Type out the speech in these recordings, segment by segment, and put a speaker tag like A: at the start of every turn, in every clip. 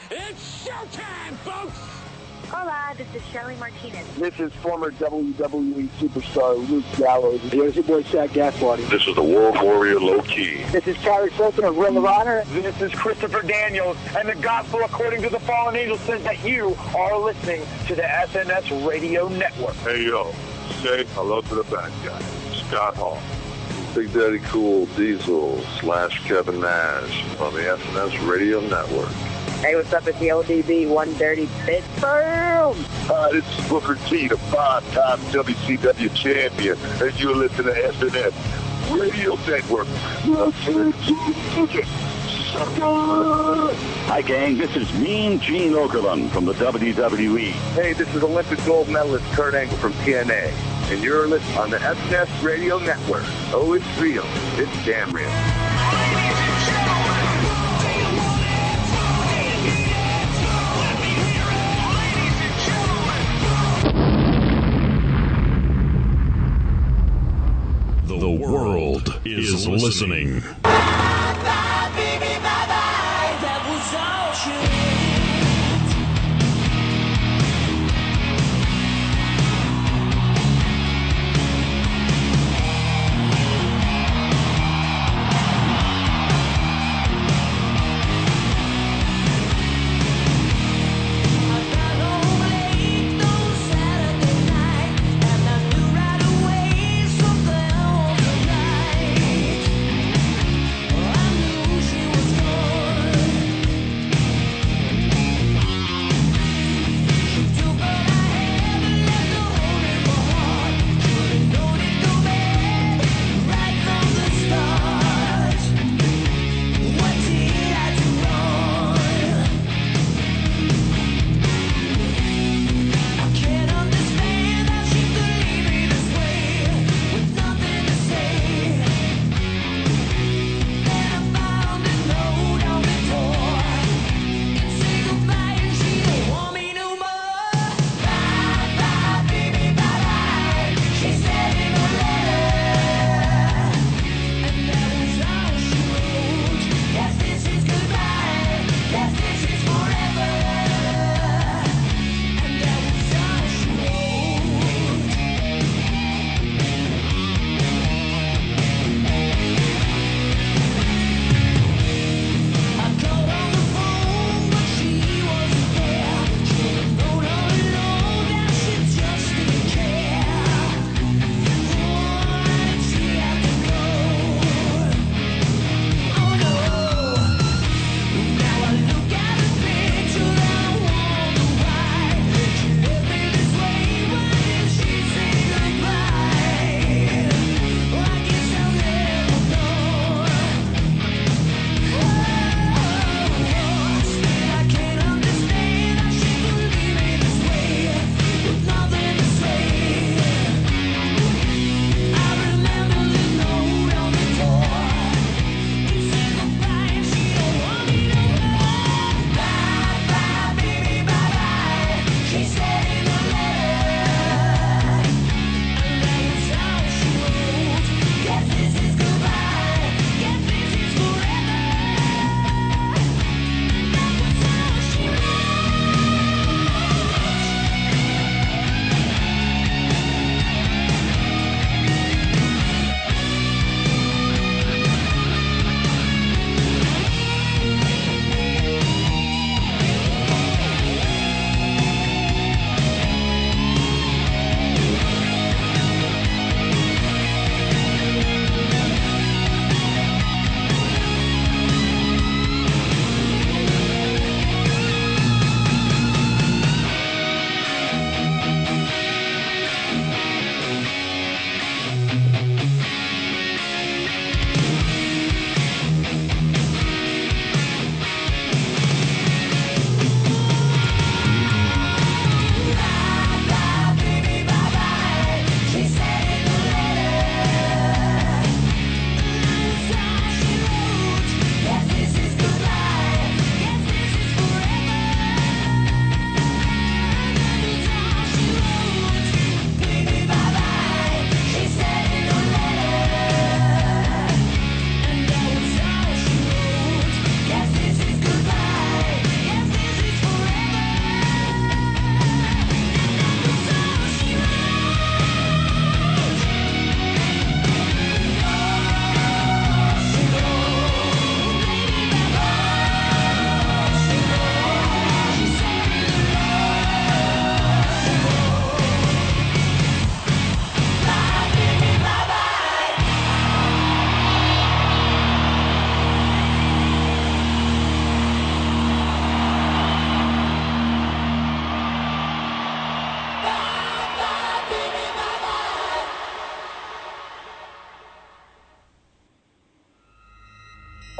A: It's showtime, folks!
B: Hola, this is Shirley Martinez.
C: This is former WWE superstar Luke Gallows. Here's your boy Shaq Gasparty.
D: This is the World Warrior Low Key.
C: This is Carrie Fulton of Ring of Honor.
E: This is Christopher Daniels, and the gospel according to the fallen angel says that you are listening to the SNS Radio Network.
D: Hey, yo, say hello to the bad guy, Scott Hall. Big Daddy Cool Diesel / Kevin Nash on the SNS Radio Network.
B: Hey, what's up? It's the ODB 130 Pittsburgh.
D: Hi, this is Booker T, the 5-time WCW champion, and you're listening to SNS Radio Network.
F: Hi, gang. This is Mean Gene Okerlund from the WWE.
D: Hey, this is Olympic gold medalist Kurt Angle from TNA, and you're listening on the SNS Radio Network. Oh, it's real. It's damn real.
G: The world is listening.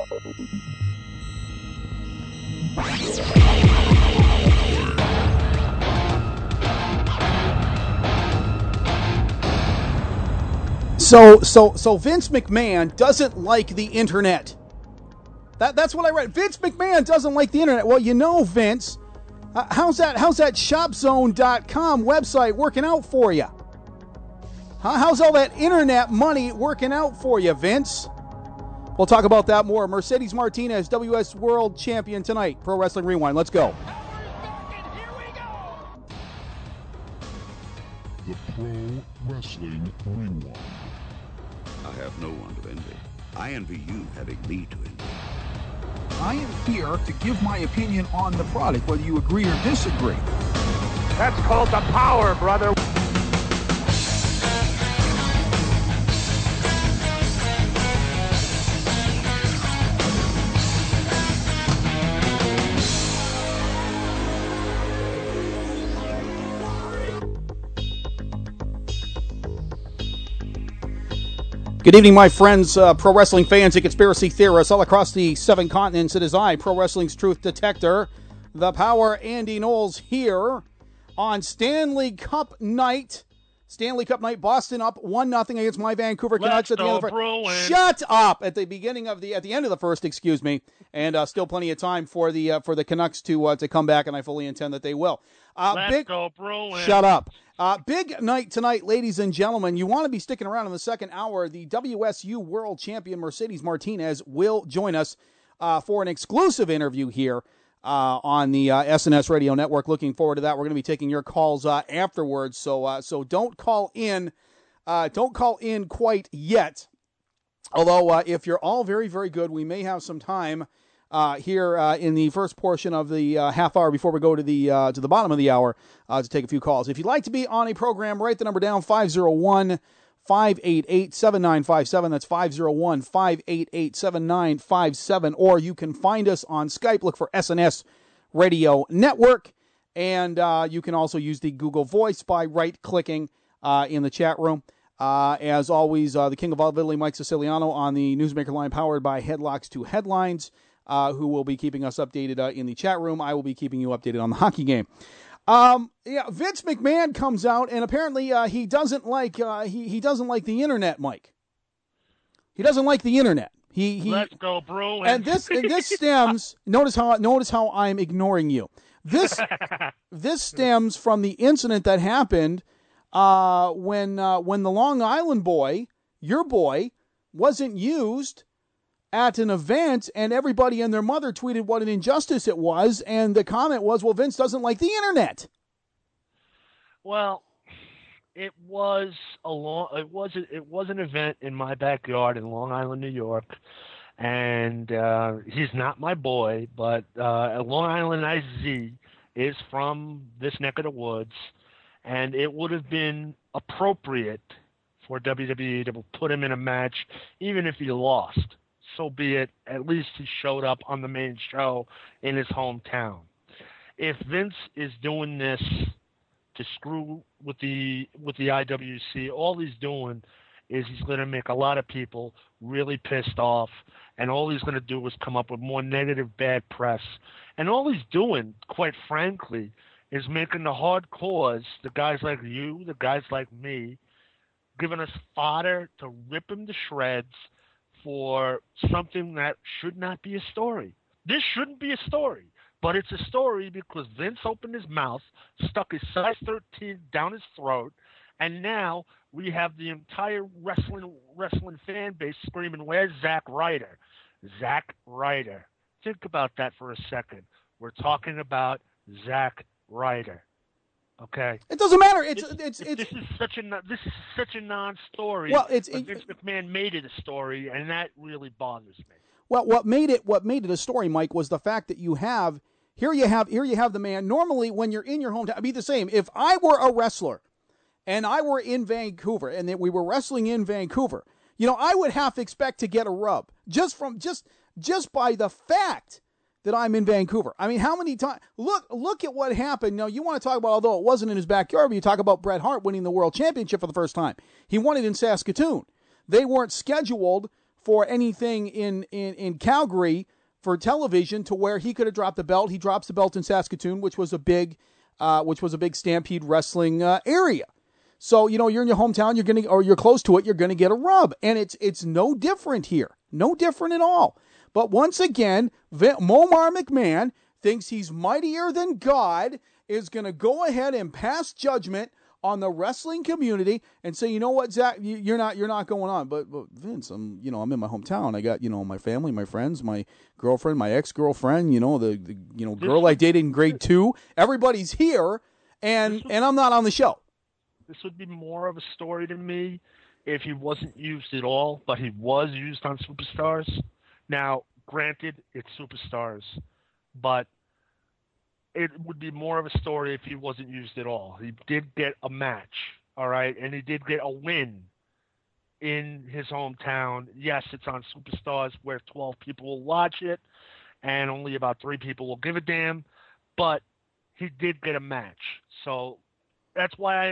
H: So Vince McMahon doesn't like the internet. That's what I read. Vince McMahon doesn't like the internet. Well, you know, Vince, how's that ShopZone.com website working out for you? How's all that internet money working out for you, Vince? We'll talk about that more. Mercedes Martinez, WS World Champion tonight. Pro Wrestling Rewind. Let's go.
G: The Pro Wrestling Rewind.
I: I have no one to envy. I envy you having me to envy.
J: I am here to give my opinion on the product, whether you agree or disagree.
E: That's called the power, brother.
H: Good evening, my friends, pro wrestling fans and conspiracy theorists all across the 7 continents. It is I, Pro Wrestling's Truth Detector, the Power, Andy Knowles, here on Stanley Cup night. Stanley Cup night, Boston up 1-0 against my Vancouver Canucks at the end of the first. Shut up! At the end of the first, excuse me, and still plenty of time for the Canucks to come back, and I fully intend that they will.
K: Let's go Bruins.
H: Shut up. Big night tonight, ladies and gentlemen. You want to be sticking around in the second hour. The WSU World Champion Mercedes Martinez will join us for an exclusive interview here on the SNS Radio Network. Looking forward to that. We're going to be taking your calls afterwards, so don't call in. Don't call in quite yet. Although if you're all very, very good, we may have some time here in the first portion of the half hour before we go to the bottom of the hour to take a few calls. If you'd like to be on a program, write the number down, 501-588-7957. That's 501-588-7957. Or you can find us on Skype. Look for SNS Radio Network. And you can also use the Google Voice by right-clicking in the chat room. As always, the King of All Italy, Mike Siciliano, on the Newsmaker line powered by Headlocks to Headlines. Who will be keeping us updated in the chat room. I will be keeping you updated on the hockey game. Vince McMahon comes out, and apparently he doesn't like he doesn't like the internet, Mike. He doesn't like the internet.
K: Let's go, Bruins.
H: And this stems. Notice how I'm ignoring you. This stems from the incident that happened when the Long Island boy, your boy, wasn't used at an event, and everybody and their mother tweeted what an injustice it was, and the comment was, well, Vince doesn't like the internet.
K: Well, it was an event in my backyard in Long Island, New York, and he's not my boy, but Long Island IZ is from this neck of the woods, and it would have been appropriate for WWE to put him in a match, even if he lost. So be it, at least he showed up on the main show in his hometown. If Vince is doing this to screw with the IWC, all he's doing is he's going to make a lot of people really pissed off, and all he's going to do is come up with more negative, bad press. And all he's doing, quite frankly, is making the hardcores, the guys like you, the guys like me, giving us fodder to rip him to shreds for something that should not be a story. This shouldn't be a story, but it's a story because Vince opened his mouth, stuck his size 13 down his throat, and now we have the entire wrestling fan base screaming, "Where's Zack Ryder?" Zack Ryder. Think about that for a second. We're talking about Zack Ryder. Okay.
H: It doesn't matter. This
K: is such a non-story.
H: Well,
K: Vince McMahon made it a story, and that really bothers me.
H: Well, what made it a story, Mike, was the fact that you have the man. Normally, when you're in your hometown, it'd be the same. If I were a wrestler, and I were in Vancouver, and that we were wrestling in Vancouver, I would half expect to get a rub just by the fact that I'm in Vancouver. I mean, how many times? Look at what happened. Now, you want to talk about, although it wasn't in his backyard, but you talk about Bret Hart winning the World Championship for the first time. He won it in Saskatoon. They weren't scheduled for anything in Calgary for television to where he could have dropped the belt. He drops the belt in Saskatoon, which was a big Stampede Wrestling area. So, you're in your hometown, you're close to it, you're going to get a rub. And it's no different here. No different at all. But once again, Momar McMahon thinks he's mightier than God, is going to go ahead and pass judgment on the wrestling community and say, you know what, Zach, you're not going on. But Vince, I'm in my hometown. I got, my family, my friends, my girlfriend, my ex-girlfriend, the girl I dated in grade 2. Everybody's here, and I'm not on the show.
K: This would be more of a story to me if he wasn't used at all, but he was used on Superstars. Now, granted, it's Superstars, but it would be more of a story if he wasn't used at all. He did get a match, all right, and he did get a win in his hometown. Yes, it's on Superstars where 12 people will watch it, and only about 3 people will give a damn, but he did get a match. So that's why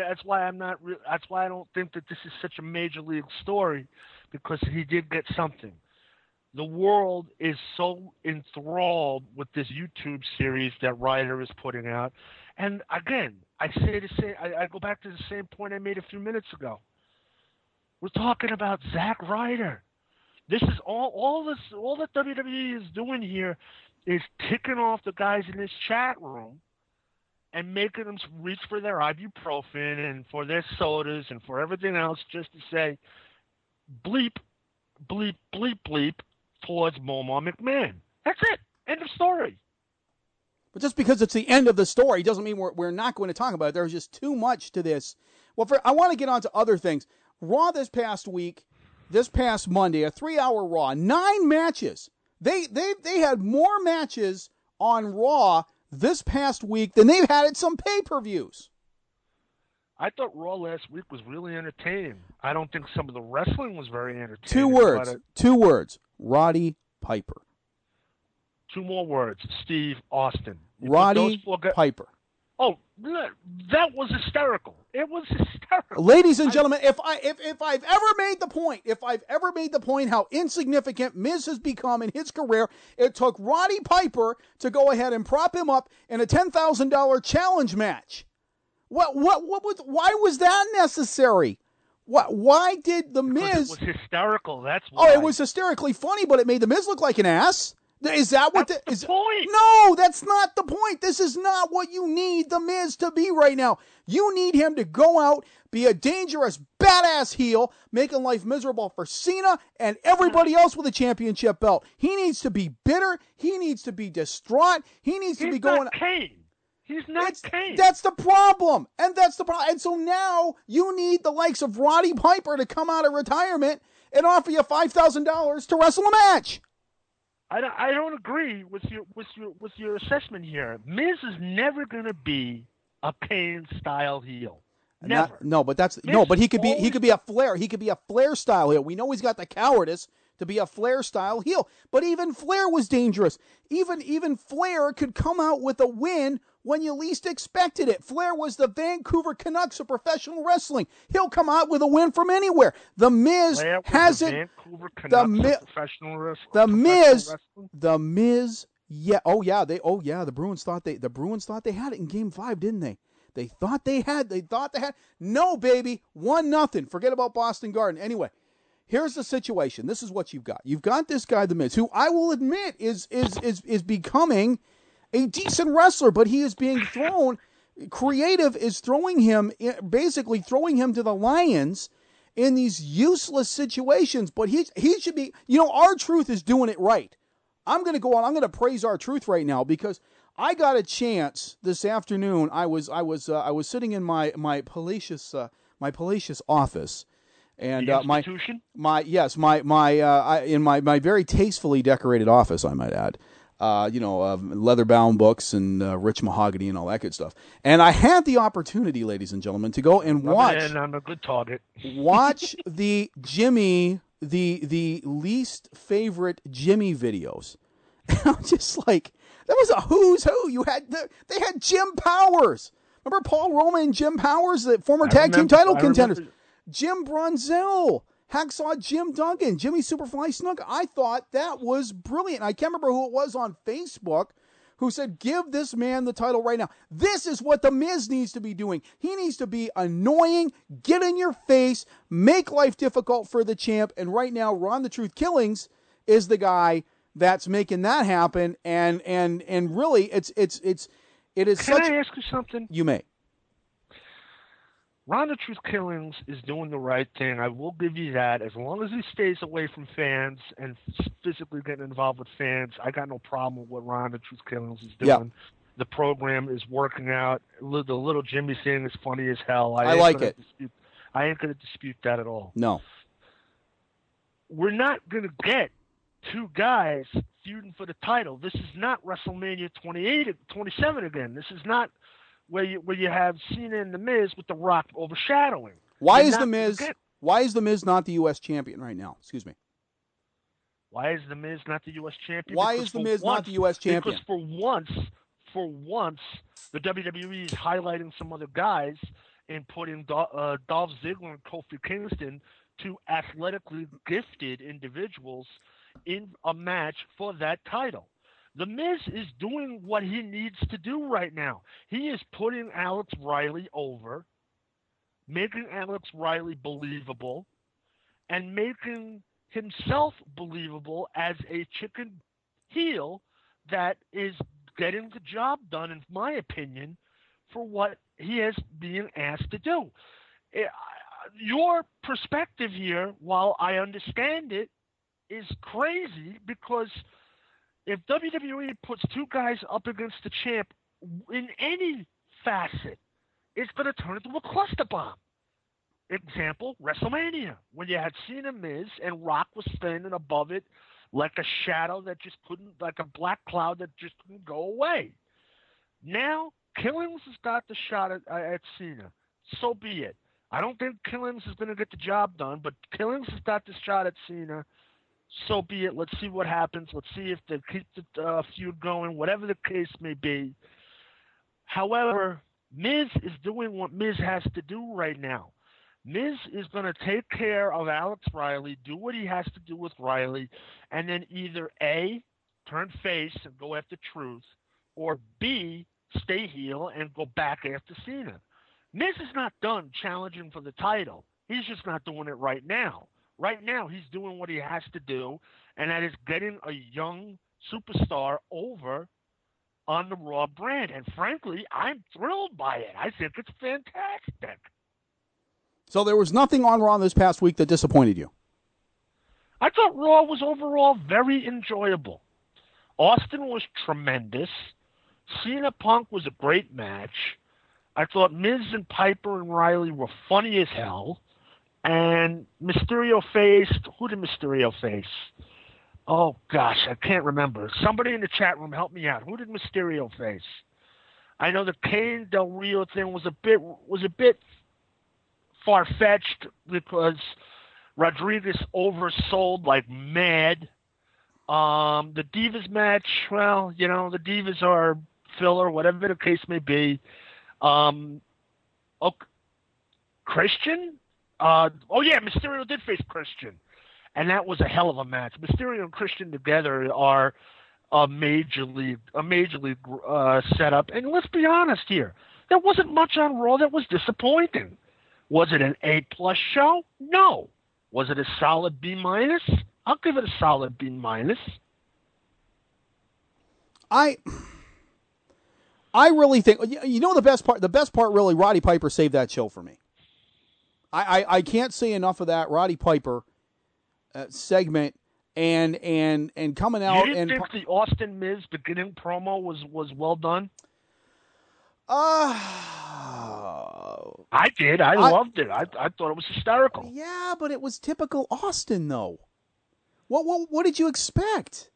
K: I don't think that this is such a major league story, because he did get something. The world is so enthralled with this YouTube series that Ryder is putting out. And again, I go back to the same point I made a few minutes ago. We're talking about Zack Ryder. This is all that WWE is doing here is ticking off the guys in this chat room and making them reach for their ibuprofen and for their sodas and for everything else just to say bleep, bleep, bleep, bleep towards Momar McMahon. That's it. End of story.
H: But just because it's the end of the story doesn't mean we're not going to talk about it. There's just too much to this. Well, I want to get on to other things. Raw this past Monday, a 3-hour Raw, 9 matches. They had more matches on Raw this past week than they've had at some pay-per-views.
K: I thought Raw last week was really entertaining. I don't think some of the wrestling was very entertaining.
H: 2 words. Roddy Piper.
K: 2 more words. Steve Austin.
H: Roddy Piper.
K: Oh, that was hysterical. It was hysterical.
H: Ladies and gentlemen, if I've ever made the point how insignificant Miz has become in his career, it took Roddy Piper to go ahead and prop him up in a $10,000 challenge match. Why was that necessary? Why did the Miz?
K: It was hysterical. That's why.
H: Oh, it was hysterically funny, but it made the Miz look like an ass. Is that what
K: that's the point?
H: No, that's not the point. This is not what you need the Miz to be right now. You need him to go out, be a dangerous, badass heel, making life miserable for Cena and everybody else with a championship belt. He needs to be bitter. He needs to be distraught. He needs to be going.
K: Kane. He's not Kane.
H: That's the problem. And so now you need the likes of Roddy Piper to come out of retirement and offer you $5,000 to wrestle a match.
K: I don't agree with your assessment here. Miz is never going to be a Kane style heel. Never.
H: But he could be a Flair. He could be a Flair style heel. We know he's got the cowardice to be a Flair style heel. But even Flair was dangerous. Even Flair could come out with a win when you least expected it. Flair was the Vancouver Canucks of professional wrestling. He'll come out with a win from anywhere. The Miz hasn't.
K: Vancouver Canucks of professional wrestling.
H: The Miz. Yeah. The Bruins thought they had it in Game 5, didn't they? They thought they had. No, baby. 1-0. Forget about Boston Garden. Anyway. Here's the situation. This is what you've got. You've got this guy, The Miz, who I will admit is becoming a decent wrestler, but he is being thrown. Creative is basically throwing him to the lions in these useless situations. But he should be. R-Truth is doing it right. I'm going to go on. I'm going to praise R-Truth right now because I got a chance this afternoon. I was sitting in my palatial office. And in my very tastefully decorated office, I might add, leather-bound books and rich mahogany and all that good stuff. And I had the opportunity, ladies and gentlemen, to go and watch.
K: And I'm a good target.
H: Watch the Jimmy, the least favorite Jimmy videos. And I'm just like, that was a who's who. They had Jim Powers. Remember Paul Roman and Jim Powers, the former tag team title contenders. Jim Brunzell Hacksaw Jim Duggan, Jimmy Superfly Snuka. I thought that was brilliant. I can't remember who it was on Facebook who said, give this man the title right now. This is what The Miz needs to be doing. He needs to be annoying, get in your face, make life difficult for the champ. And right now, Ron the Truth Killings is the guy that's making that happen. And really, it is.
K: Can I ask you something?
H: You may.
K: Ron the Truth Killings is doing the right thing. I will give you that. As long as he stays away from fans and physically getting involved with fans, I got no problem with what Ron the Truth Killings is doing.
H: Yeah.
K: The program is working out. The little Jimmy thing is funny as hell.
H: I like it.
K: I ain't going to dispute that at all.
H: No.
K: We're not going to get two guys feuding for the title. This is not WrestleMania 27 again. This is not where you have Cena and The Miz with The Rock overshadowing.
H: Why is The Miz not the U.S. champion right now? Excuse me.
K: Why is The Miz not the U.S. champion?
H: Why is The Miz not the U.S. champion?
K: Because for once, the WWE is highlighting some other guys and putting Dolph Ziggler and Kofi Kingston, two athletically gifted individuals, in a match for that title. The Miz is doing what he needs to do right now. He is putting Alex Riley over, making Alex Riley believable, and making himself believable as a chicken heel that is getting the job done, in my opinion, for what he is being asked to do. Your perspective here, while I understand it, is crazy because if WWE puts two guys up against the champ in any facet, it's going to turn into a cluster bomb. Example, WrestleMania, when you had Cena, Miz, and Rock was standing above it like a shadow that just couldn't, like a black cloud that just couldn't go away. Now, Killings has got the shot at Cena. So be it. I don't think Killings is going to get the job done, but Killings has got the shot at Cena. So be it. Let's see what happens. Let's see if they keep the feud going, whatever the case may be. However, Miz is doing what Miz has to do right now. Miz is going to take care of Alex Riley, do what he has to do with Riley, and then either A, turn face and go after Truth, or B, stay heel and go back after Cena. Miz is not done challenging for the title. He's just not doing it right now. Right now, he's doing what he has to do, and that is getting a young superstar over on the Raw brand. And frankly, I'm thrilled by it. I think it's fantastic.
H: So there was nothing on Raw this past week that disappointed you?
K: I thought Raw was overall very enjoyable. Austin was tremendous. Cena Punk was a great match. I thought Miz and Piper and Riley were funny as hell. And Mysterio faced... Who did Mysterio face? Oh, gosh, I can't remember. Somebody in the chat room help me out. Who did Mysterio face? I know the Kane Del Rio thing was a bit far-fetched because Rodriguez oversold like mad. The Divas match, well, you know, the Divas are filler, whatever the case may be. Christian? Mysterio did face Christian, and that was a hell of a match. Mysterio and Christian together are a major league setup. And let's be honest here, there wasn't much on Raw that was disappointing. Was it an A+ show? No. Was it a solid B-? I'll give it a solid B-.
H: I really think, you know, the best part really, Roddy Piper saved that show for me. I can't say enough of that Roddy Piper segment and coming out.
K: You didn't think the Austin Miz beginning promo was well done? I did. I loved it. I thought it was hysterical.
H: Yeah, but it was typical Austin, though. What did you expect?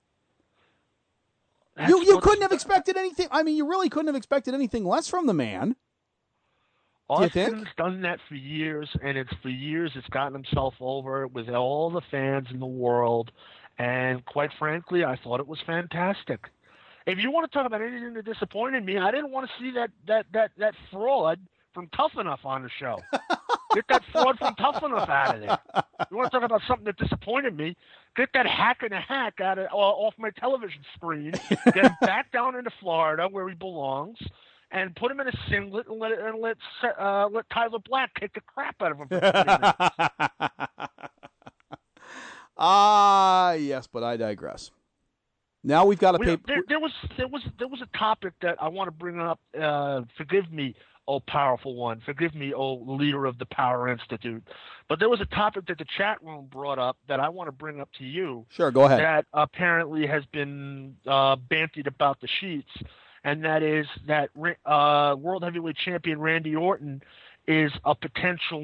H: You couldn't have expected anything. I mean, you really couldn't have expected anything less from the man.
K: Austin's done that for years, and it's gotten himself over with all the fans in the world. And quite frankly, I thought it was fantastic. If you want to talk about anything that disappointed me, I didn't want to see that fraud from Tough Enough on the show. Get that fraud from Tough Enough out of there. You want to talk about something that disappointed me? Get that hack in a hack off my television screen. Get him back down into Florida where he belongs, and put him in a singlet and let Tyler Black kick the crap out of him for 20 minutes.
H: Yes, but I digress. Now we've got a paper.
K: There was a topic that I want to bring up. Forgive me, oh powerful one. Forgive me, oh leader of the Power Institute. But there was a topic that the chat room brought up that I want to bring up to you.
H: Sure, go ahead.
K: That apparently has been bantied about the sheets, and that is that World Heavyweight Champion Randy Orton is a potential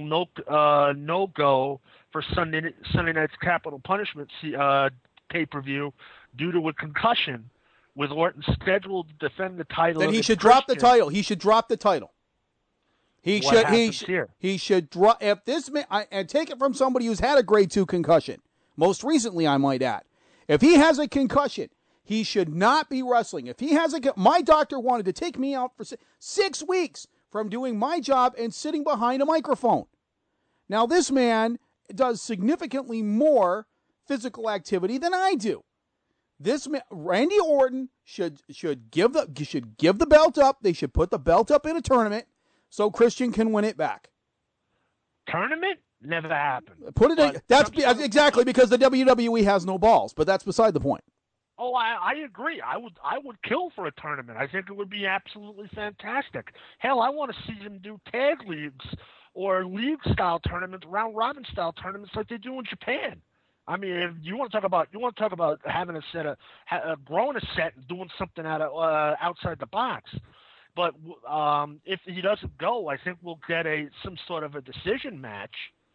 K: no-go for Sunday night's Capital Punishment pay-per-view due to a concussion, with Orton scheduled to defend the title.
H: Then he should drop the title. He should drop the title. He should drop. If this man, and take it from somebody who's had a grade 2 concussion, most recently, I might add, if he has a concussion, he should not be wrestling. If he has my doctor wanted to take me out for 6 weeks from doing my job and sitting behind a microphone. Now, this man does significantly more physical activity than I do. This man, Randy Orton, should give the belt up. They should put the belt up in a tournament so Christian can win it back.
K: Tournament? Never happened.
H: Put it in. That's exactly because the WWE has no balls, but that's beside the point.
K: Oh, I agree. I would kill for a tournament. I think it would be absolutely fantastic. Hell, I want to see them do tag leagues or league-style tournaments, round-robin-style tournaments like they do in Japan. I mean, if you want to talk about having growing a set and doing something outside the box. But if he doesn't go, I think we'll get some sort of a decision match.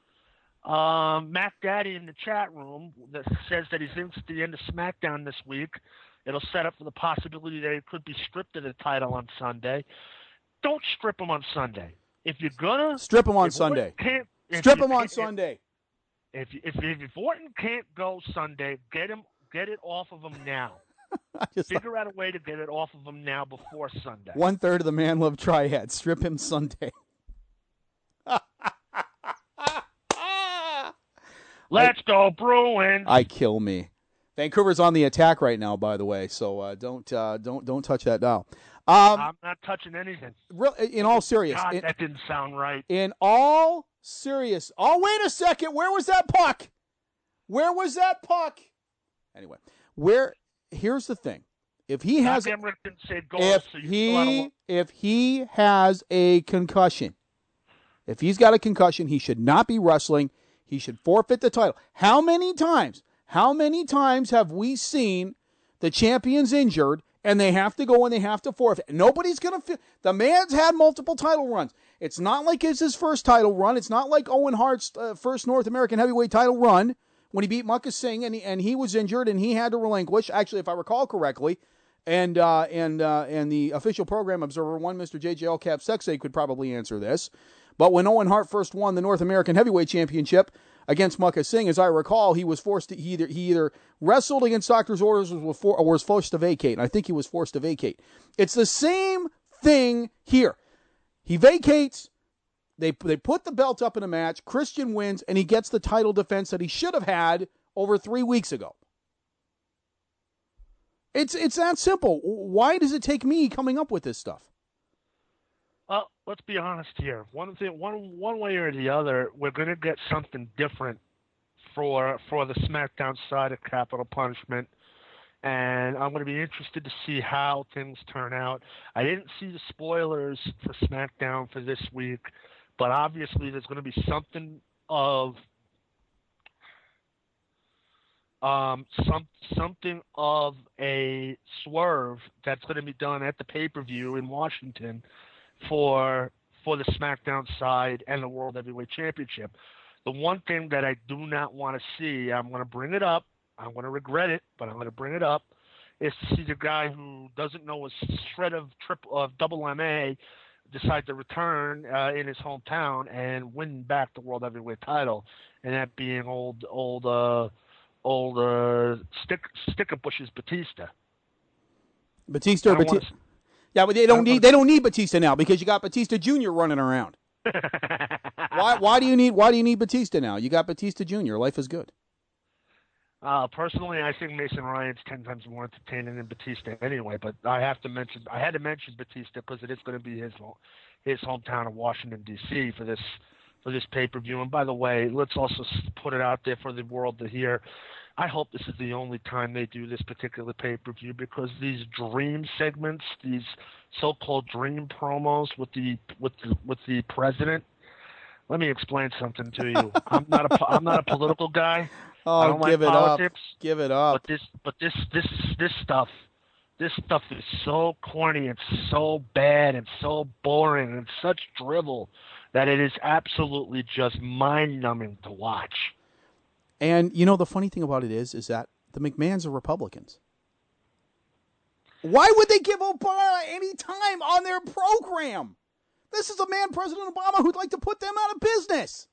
K: Mac Daddy in the chat room that says that he thinks at the end of SmackDown this week, it'll set up for the possibility that it could be stripped of the title on Sunday. Don't strip him on Sunday. If you're gonna
H: strip him on Sunday, strip him on Sunday.
K: If Orton can't go Sunday, get it off of him now. Figure out a way to get it off of him now before Sunday.
H: 1/3 of the Man Love Triad. Strip him Sunday.
K: Let's go Bruins.
H: I kill me. Vancouver's on the attack right now, by the way. So don't touch that dial.
K: I'm not touching anything.
H: In all seriousness,
K: God, that didn't sound right.
H: In all serious. Oh, wait a second. Where was that puck? Anyway, here's the thing. If he has a concussion, if he's got a concussion, he should not be wrestling. He should forfeit the title. How many times have we seen the champions injured and they have to go and they have to forfeit? Nobody's going to the man's had multiple title runs. It's not like it's his first title run. It's not like Owen Hart's first North American heavyweight title run when he beat Mucka Singh and he was injured and he had to relinquish. Actually, if I recall correctly, and the official program observer, one Mr. JJL Cap Sexay, could probably answer this. But when Owen Hart first won the North American Heavyweight Championship against Mucka Singh, as I recall, he was forced to he either wrestled against doctor's orders or was forced to vacate. And I think he was forced to vacate. It's the same thing here. He vacates. They put the belt up in a match. Christian wins, and he gets the title defense that he should have had over 3 weeks ago. It's that simple. Why does it take me coming up with this stuff?
K: Well, let's be honest here. One way or the other, we're going to get something different for the SmackDown side of Capital Punishment, and I'm going to be interested to see how things turn out. I didn't see the spoilers for SmackDown for this week, but obviously there's going to be something of something of a swerve that's going to be done at the pay-per-view in Washington for the SmackDown side and the World Heavyweight Championship. The one thing that I do not want to see, I'm going to bring it up, I'm going to regret it, but I'm going to bring it up, is to see the guy who doesn't know a shred of double MA decide to return in his hometown and win back the World Heavyweight title, and that being old Sticker Bush's Batista.
H: Yeah, but they don't need Batista now because you got Batista Jr. running around. Why do you need Batista now? You got Batista Jr. Life is good.
K: Personally, I think Mason Ryan's 10 times more entertaining than Batista anyway. But I had to mention Batista because it is going to be his hometown of Washington D.C. for this pay-per-view. And by the way, let's also put it out there for the world to hear. I hope this is the only time they do this particular pay-per-view, because these dream segments, these so-called dream promos with the president. Let me explain something to you. I'm not a political guy.
H: Oh,
K: I don't
H: give
K: like
H: it
K: politics,
H: up! Give it up!
K: But this stuff is so corny and so bad and so boring and such drivel that it is absolutely just mind-numbing to watch.
H: And you know the funny thing about it is that the McMahons are Republicans. Why would they give Obama any time on their program? This is a man, President Obama, who'd like to put them out of business.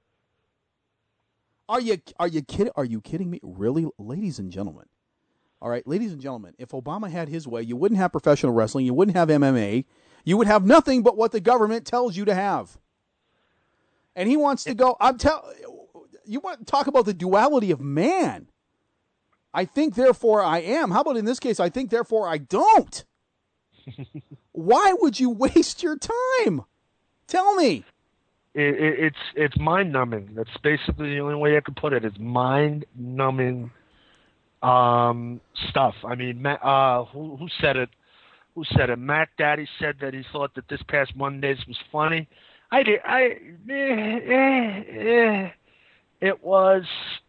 H: Are you kidding? Are you kidding me? Really, ladies and gentlemen? All right, ladies and gentlemen, if Obama had his way, you wouldn't have professional wrestling, you wouldn't have MMA, you would have nothing but what the government tells you to have. And he wants to go. You want to talk about the duality of man? I think, therefore I am. How about in this case, I think, therefore I don't? Why would you waste your time? Tell me.
K: It's mind-numbing. That's basically the only way I could put it. It's mind-numbing stuff. I mean, who said it? Who said it? Mac Daddy said that he thought that this past Mondays was funny. It was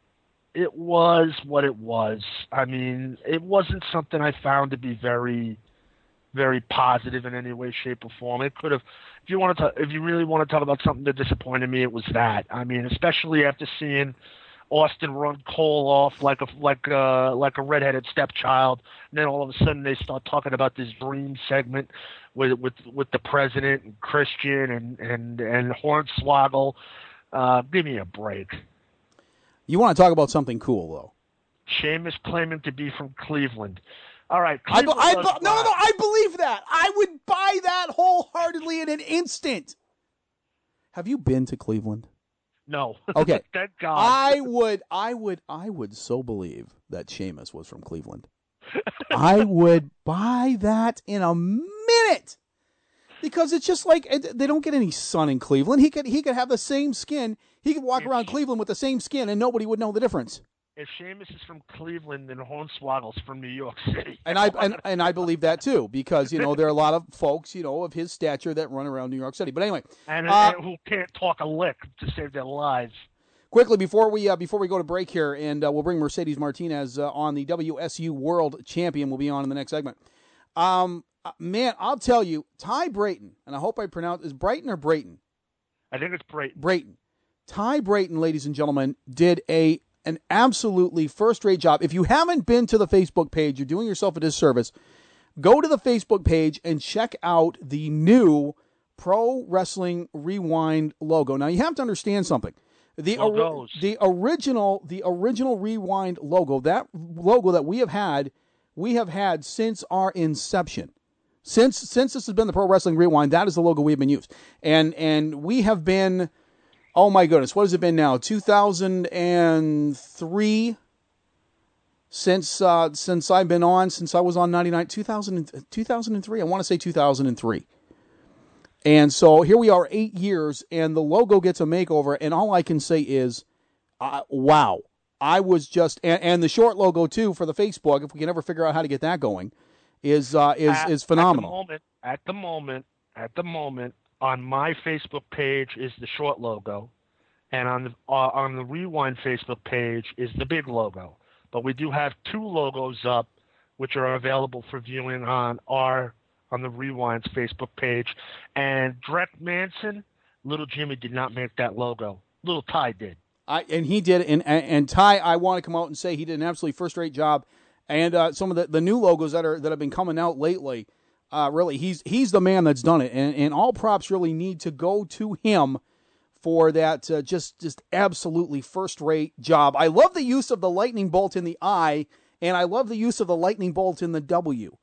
K: what it was. I mean, it wasn't something I found to be very, very positive in any way, shape, or form. It could have, if you really want to talk about something that disappointed me, it was that. I mean, especially after seeing Austin run Cole off like a redheaded stepchild, and then all of a sudden they start talking about this dream segment with the president and Christian and Hornswoggle. Give me a break.
H: You want to talk about something cool, though?
K: Sheamus claiming to be from Cleveland. All right.
H: I believe that. I would buy that wholeheartedly in an instant. Have you been to Cleveland?
K: No.
H: Okay.
K: Thank God.
H: I would so believe that Sheamus was from Cleveland. I would buy that in a minute. Because it's just like they don't get any sun in Cleveland. He could have the same skin. He could walk around Cleveland with the same skin, and nobody would know the difference.
K: If Sheamus is from Cleveland, then Hornswoggle's from New York City.
H: And I believe that too, because there are a lot of folks of his stature that run around New York City. But anyway,
K: and who can't talk a lick to save their lives. Quickly
H: before we go to break here, and we'll bring Mercedes Martinez on, the WSU World Champion. Will be on in the next segment. Man, I'll tell you, Ty Brayton, and I hope I pronounce, is Brighton or Brayton?
K: I think it's Brayton.
H: Brayton. Ty Brayton, ladies and gentlemen, did an absolutely first-rate job. If you haven't been to the Facebook page, you're doing yourself a disservice. Go to the Facebook page and check out the new Pro Wrestling Rewind logo. Now, you have to understand something. The original Rewind logo, that logo that we have had since our inception. Since this has been the Pro Wrestling Rewind, that is the logo we've been used. And we have been, oh my goodness, what has it been now? 2003 since I've been on, since I was on 99, 2003, I want to say 2003. And so here we are 8 years, and the logo gets a makeover, and all I can say is, wow. I was just, and the short logo too for the Facebook, if we can ever figure out how to get that going, is phenomenal.
K: At the moment, on my Facebook page is the short logo, and on the Rewind Facebook page is the big logo. But we do have two logos up, which are available for viewing on the Rewind's Facebook page. And Drek Manson, Little Jimmy did not make that logo. Little Ty did.
H: And he did, and Ty, I want to come out and say he did an absolutely first-rate job. And some of the new logos that have been coming out lately, really, he's the man that's done it. And all props really need to go to him for that just absolutely first-rate job. I love the use of the lightning bolt in the I, and I love the use of the lightning bolt in the W.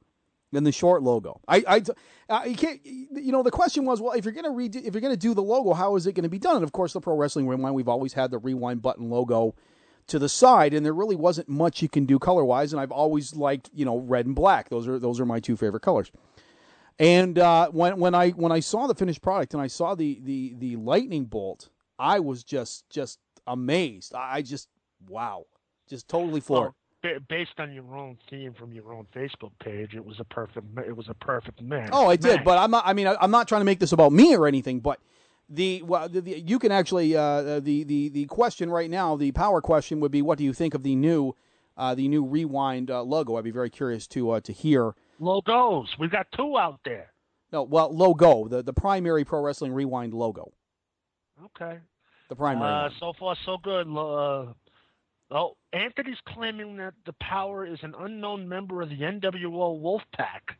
H: than the short logo. You can't. You know, the question was, well, if you're going to do the logo, how is it going to be done? And of course, the Pro Wrestling Rewind, we've always had the rewind button logo to the side, and there really wasn't much you can do color wise. And I've always liked, you know, red and black. Those are my two favorite colors. And when I saw the finished product and I saw the lightning bolt, I was just amazed. Wow, just totally floored.
K: Based on your own theme from your own Facebook page, it was a perfect match.
H: Oh, I did, but I'm not trying to make this about me or anything. But you can actually the question right now, the power question would be, what do you think of the new Rewind logo? I'd be very curious to hear.
K: Logos, we've got two out there.
H: No, well, logo, the primary Pro Wrestling Rewind logo.
K: Okay.
H: The primary one.
K: So far, so good. Anthony's claiming that the Power is an unknown member of the NWO Wolfpack.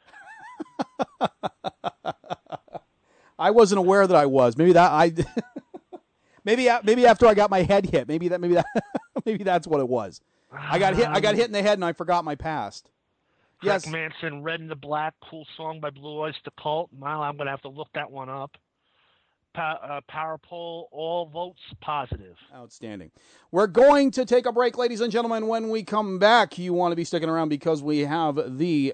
H: I wasn't aware that I was. Maybe maybe after I got my head hit. Maybe that's what it was. I got hit in the head and I forgot my past.
K: Yes.
H: Yes.
K: Manson, Red and the Black, cool song by Blue Oyster Cult. Well, I'm going to have to look that one up. Power poll, all votes positive.
H: Outstanding. We're going to take a break, ladies and gentlemen. When we come back, you want to be sticking around because we have the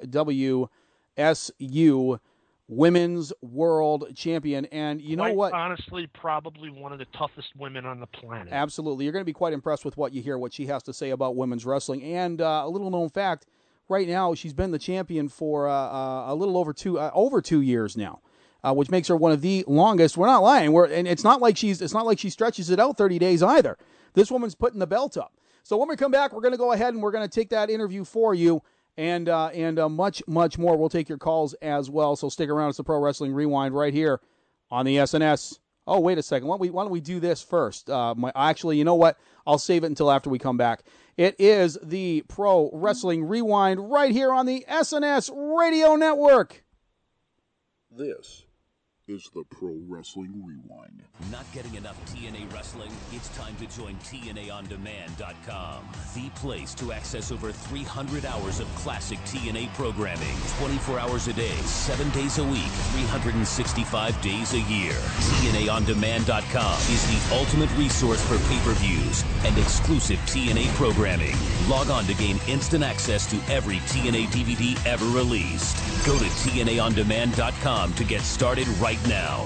H: WSU Women's World Champion. And you know what?
K: Honestly, probably one of the toughest women on the planet.
H: Absolutely. You're going to be quite impressed with what you hear, what she has to say about women's wrestling. And a little known fact, right now she's been the champion for a little over 2 years now. Which makes her one of the longest. We're not lying. And it's not like she stretches it out 30 days either. This woman's putting the belt up. So when we come back, we're going to go ahead and we're going to take that interview for you, and much more. We'll take your calls as well. So stick around. It's the Pro Wrestling Rewind right here on the SNS. Oh, wait a second. Why don't we do this first? Actually, you know what? I'll save it until after we come back. It is the Pro Wrestling Rewind right here on the SNS Radio Network.
G: This is the Pro Wrestling Rewind.
L: Not getting enough TNA wrestling? It's time to join TNAOnDemand.com, the place to access over 300 hours of classic TNA programming, 24 hours a day, 7 days a week, 365 days a year. TNAOnDemand.com is the ultimate resource for pay-per-views and exclusive TNA programming. Log on to gain instant access to every TNA DVD ever released. Go to TNAOnDemand.com to get started right now.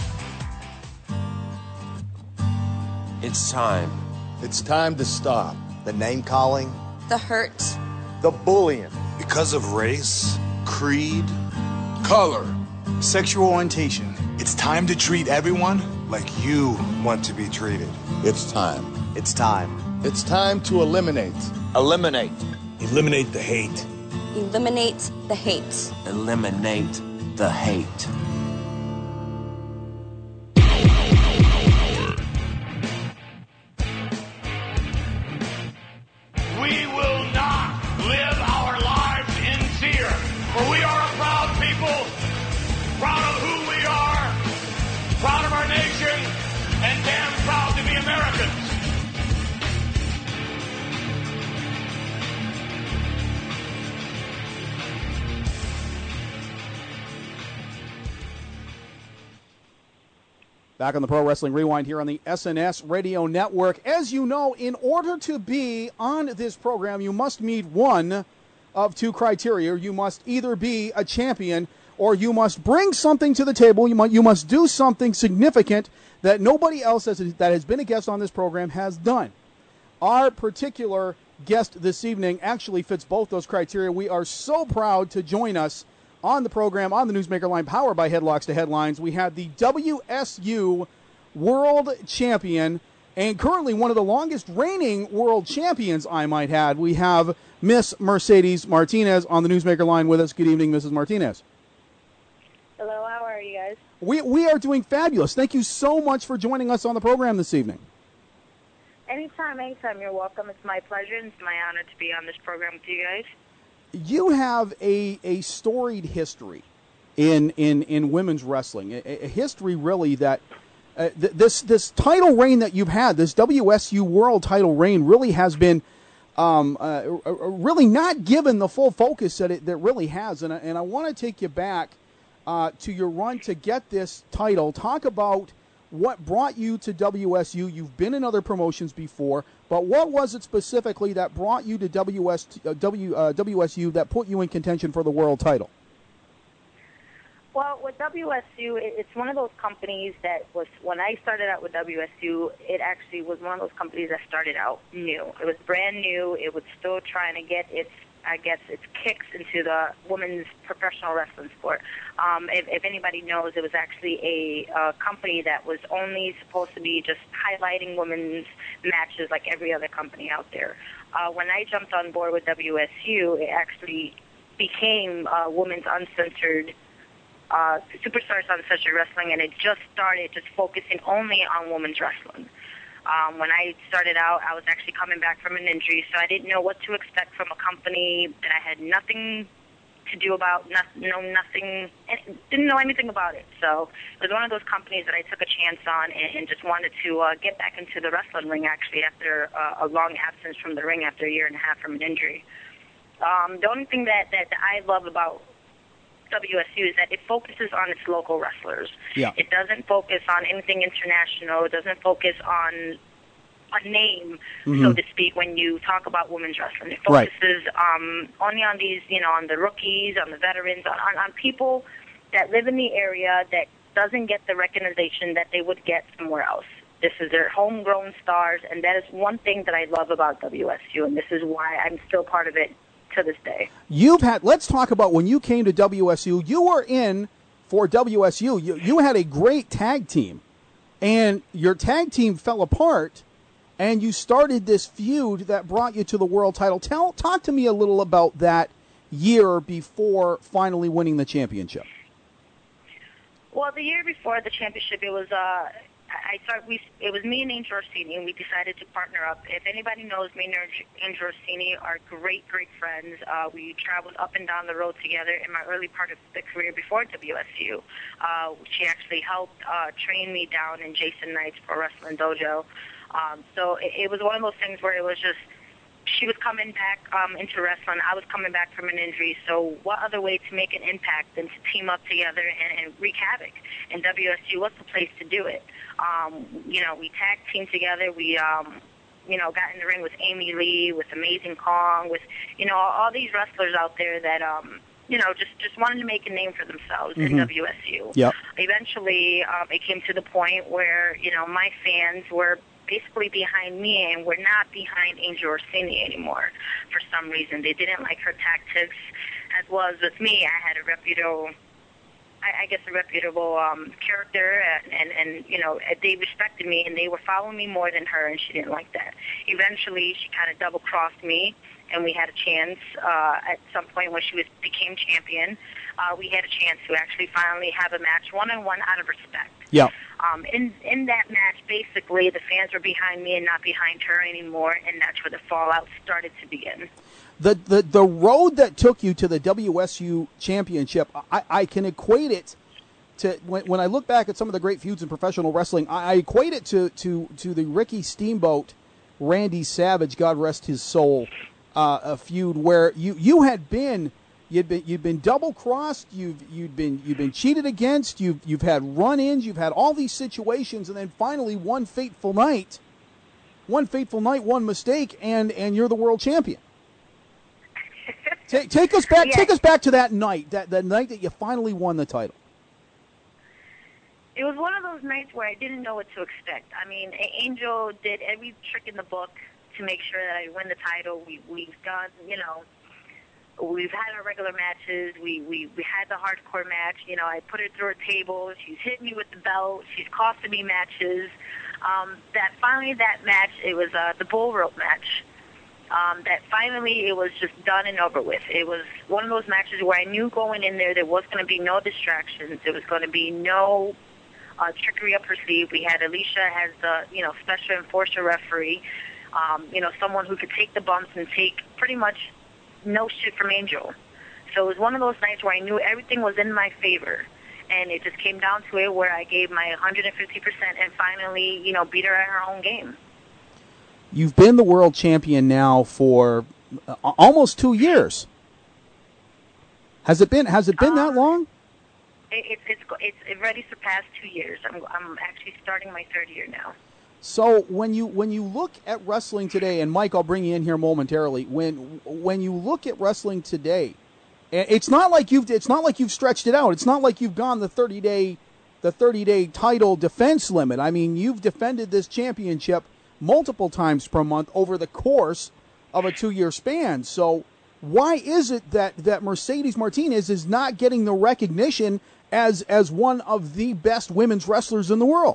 M: It's time.
N: It's time to stop
O: the name calling,
P: the hurt,
N: the bullying.
O: Because of race, creed,
N: color,
O: sexual orientation. It's time to treat everyone like you want to be treated.
N: It's time.
O: It's time.
N: It's time to eliminate.
M: Eliminate.
O: Eliminate the hate.
P: Eliminate the hate.
M: Eliminate the hate.
E: We will not live our lives in fear, for we are a proud people, proud of who we are, proud of our nation, and damn proud to be Americans.
H: Back on the Pro Wrestling Rewind here on the SNS Radio Network. As you know, in order to be on this program, you must meet one of two criteria. You must either be a champion or you must bring something to the table. You must do something significant that nobody else that has been a guest on this program has done. Our particular guest this evening actually fits both those criteria. We are so proud to join us on the program, on the Newsmaker line, powered by Headlocks to Headlines. We have the WSU World Champion and currently one of the longest reigning world champions, I might add. We have Miss Mercedes Martinez on the Newsmaker line with us. Good evening, Mrs. Martinez.
B: Hello, how are you guys?
H: We are doing fabulous. Thank you so much for joining us on the program this evening.
B: Anytime. You're welcome. It's my pleasure and it's my honor to be on this program with you guys.
H: You have a storied history in women's wrestling, a history really that this title reign that you've had, this WSU World title reign, really has been really not given the full focus that it really has. And I want to take you back to your run to get this title. Talk about what brought you to WSU. You've been in other promotions before, but what was it specifically that brought you to WSU that put you in contention for the world title?
B: Well, with WSU, it's one of those companies that was, when I started out with WSU, it actually was one of those companies that started out new. It was brand new. It was still trying to get its kicks into the women's professional wrestling sport. If anybody knows, it was actually a company that was only supposed to be just highlighting women's matches like every other company out there. When I jumped on board with WSU, it actually became women's uncensored Superstars Uncensored Wrestling, and it just started just focusing only on women's wrestling. When I started out, I was actually coming back from an injury, so I didn't know what to expect from a company that I had nothing to do about, didn't know anything about it. So it was one of those companies that I took a chance on and just wanted to get back into the wrestling ring, actually, after a long absence from the ring after a year and a half from an injury. The only thing that I love about WSU is that it focuses on its local wrestlers.
H: Yeah.
B: It doesn't focus on anything international. It doesn't focus on a name, so to speak, when you talk about women's wrestling. It focuses only on these, on the rookies, on the veterans, on people that live in the area that doesn't get the recognition that they would get somewhere else. This is their homegrown stars, and that is one thing that I love about WSU, and this is why I'm still part of it to this day.
H: Let's talk about when you came to WSU. You were in for WSU. You had a great tag team, and your tag team fell apart, and you started this feud that brought you to the world title. Talk to me a little about that year before finally winning the championship.
B: Well, the year before the championship, it was it was me and Angel Orsini, and we decided to partner up. If anybody knows, me and Angel Orsini are great friends. We traveled up and down the road together in my early part of the career before WSU. She actually helped train me down in Jason Knight's Pro Wrestling Dojo. So it was one of those things where it was just, she was coming back into wrestling. I was coming back from an injury. So what other way to make an impact than to team up together and wreak havoc? And WSU was the place to do it. We tag teamed together. We, got in the ring with Amy Lee, with Amazing Kong, with, all these wrestlers out there that, just wanted to make a name for themselves in WSU.
H: Yep.
B: Eventually, it came to the point where, my fans were basically behind me and were not behind Angel Orsini anymore for some reason. They didn't like her tactics, as well as with me. I had a reputable character, and they respected me, and they were following me more than her, and she didn't like that. Eventually, she kind of double-crossed me, and we had a chance at some point when she became champion. We had a chance to actually finally have a match one-on-one out of respect.
H: Yeah.
B: In that match, basically, the fans were behind me and not behind her anymore, and that's where the fallout started to begin.
H: The road that took you to the WSU championship, I can equate it to, when I look back at some of the great feuds in professional wrestling, I equate it to the Ricky Steamboat, Randy Savage, God rest his soul, a feud where you'd been double crossed, you'd been cheated against, you've had run-ins, you've had all these situations, and then finally one fateful night, one mistake, and you're the world champion. Take us back. Yeah. Take us back to that night. That night that you finally won the title.
B: It was one of those nights where I didn't know what to expect. I mean, Angel did every trick in the book to make sure that I win the title. We've done, we've had our regular matches. We had the hardcore match. I put her through a table. She's hit me with the belt. She's costed me matches. That match, it was the bull rope match. That finally it was just done and over with. It was one of those matches where I knew going in there was going to be no distractions. There was going to be no trickery up her sleeve. We had Alicia as the special enforcer referee, someone who could take the bumps and take pretty much no shit from Angel. So it was one of those nights where I knew everything was in my favor, and it just came down to it where I gave my 150% and finally beat her at her own game.
H: You've been the world champion now for almost 2 years. Has it been that long?
B: It's already surpassed 2 years. I'm actually starting my third year now.
H: So when you look at wrestling today, and Mike, I'll bring you in here momentarily. When you look at wrestling today, it's not like you've stretched it out. It's not like you've gone the 30-day title defense limit. I mean, you've defended this championship multiple times per month over the course of a 2-year span. So why is it that Mercedes Martinez is not getting the recognition as one of the best women's wrestlers in the world?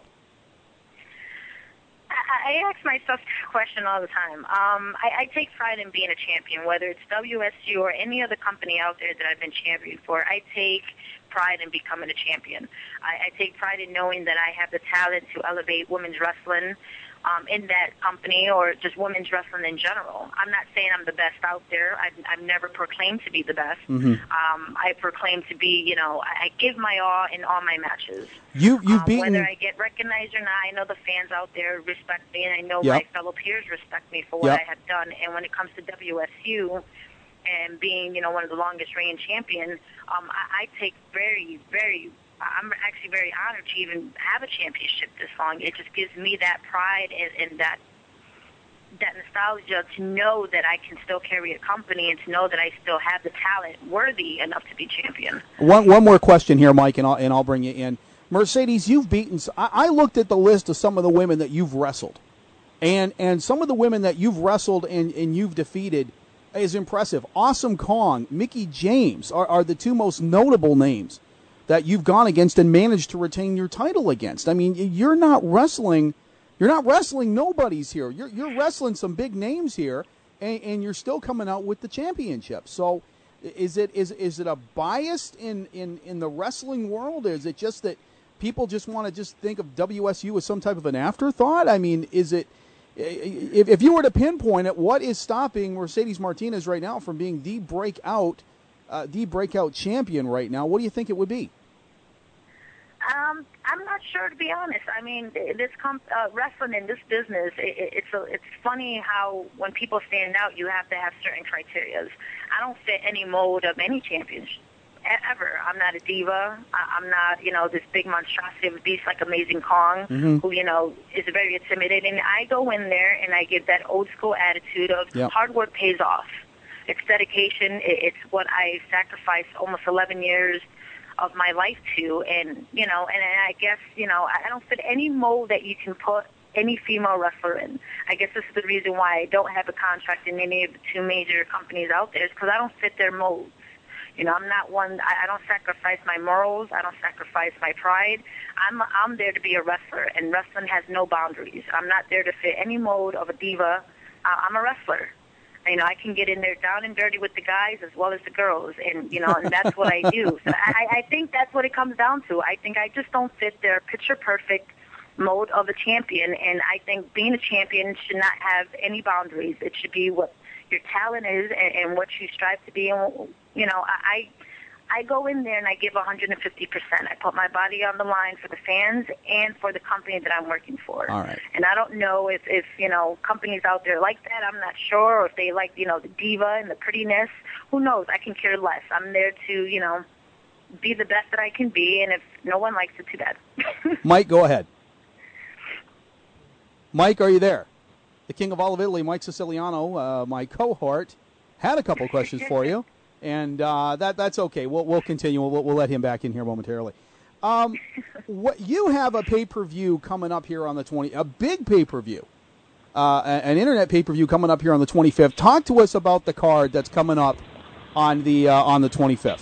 B: I ask myself this question all the time. I take pride in being a champion, whether it's WSU or any other company out there that I've been champion for. I take pride in becoming a champion. I take pride in knowing that I have the talent to elevate women's wrestling in that company, or just women's wrestling in general. I'm not saying I'm the best out there. I've never proclaimed to be the best.
H: Mm-hmm.
B: I proclaim to be, I give my all in all my matches.
H: You've beaten...
B: Whether I get recognized or not, I know the fans out there respect me, and I know
H: Yep.
B: my fellow peers respect me for what
H: Yep.
B: I have done. And when it comes to WSU and being, one of the longest reigning champions, I take I'm actually very honored to even have a championship this long. It just gives me that pride and that nostalgia to know that I can still carry a company and to know that I still have the talent worthy enough to be champion.
H: One more question here, Mike, and I'll bring you in. Mercedes, you've beaten... I looked at the list of some of the women that you've wrestled, and some of the women that you've wrestled and you've defeated is impressive. Awesome Kong, Mickie James are the two most notable names that you've gone against and managed to retain your title against. I mean, you're not wrestling nobodies here. You're wrestling some big names here, and you're still coming out with the championship. So is it a bias in the wrestling world? Is it just that people just want to just think of WSU as some type of an afterthought? I mean, is it, if you were to pinpoint it, what is stopping Mercedes Martinez right now from being the breakout champion right now? What do you think it would be?
B: I'm not sure, to be honest. I mean, this wrestling in this business, it's funny how when people stand out, you have to have certain criterias. I don't fit any mold of any championship ever. I'm not a diva. I'm not, this big monstrosity of a beast like Amazing Kong,
H: Mm-hmm.
B: who, is very intimidating. I go in there and I give that old school attitude of
H: Yep.
B: hard work pays off. It's dedication. It's what I sacrificed almost 11 years of my life to, and I guess I don't fit any mold that you can put any female wrestler in. I guess this is the reason why I don't have a contract in any of the two major companies out there, is because I don't fit their molds. I'm not one. I don't sacrifice my morals. I don't sacrifice my pride. I'm there to be a wrestler, and wrestling has no boundaries. I'm not there to fit any mold of a diva. I'm a wrestler. I can get in there down and dirty with the guys as well as the girls, and and that's what I do. So I think that's what it comes down to. I think I just don't fit their picture-perfect mode of a champion, and I think being a champion should not have any boundaries. It should be what your talent is and what you strive to be. And I go in there and I give 150%. I put my body on the line for the fans and for the company that I'm working for.
H: All right.
B: And I don't know if companies out there like that. I'm not sure. Or if they like, the diva and the prettiness. Who knows? I can care less. I'm there to, be the best that I can be. And if no one likes it, too bad.
H: Mike, go ahead. Mike, are you there? The king of all of Italy, Mike Siciliano, my cohort, had a couple questions for you. And that's okay. We'll continue. We'll let him back in here momentarily. What you have a pay-per-view coming up here on the 20th, a big pay-per-view, an internet pay-per-view coming up here on the 25th. Talk to us about the card that's coming up on the 25th.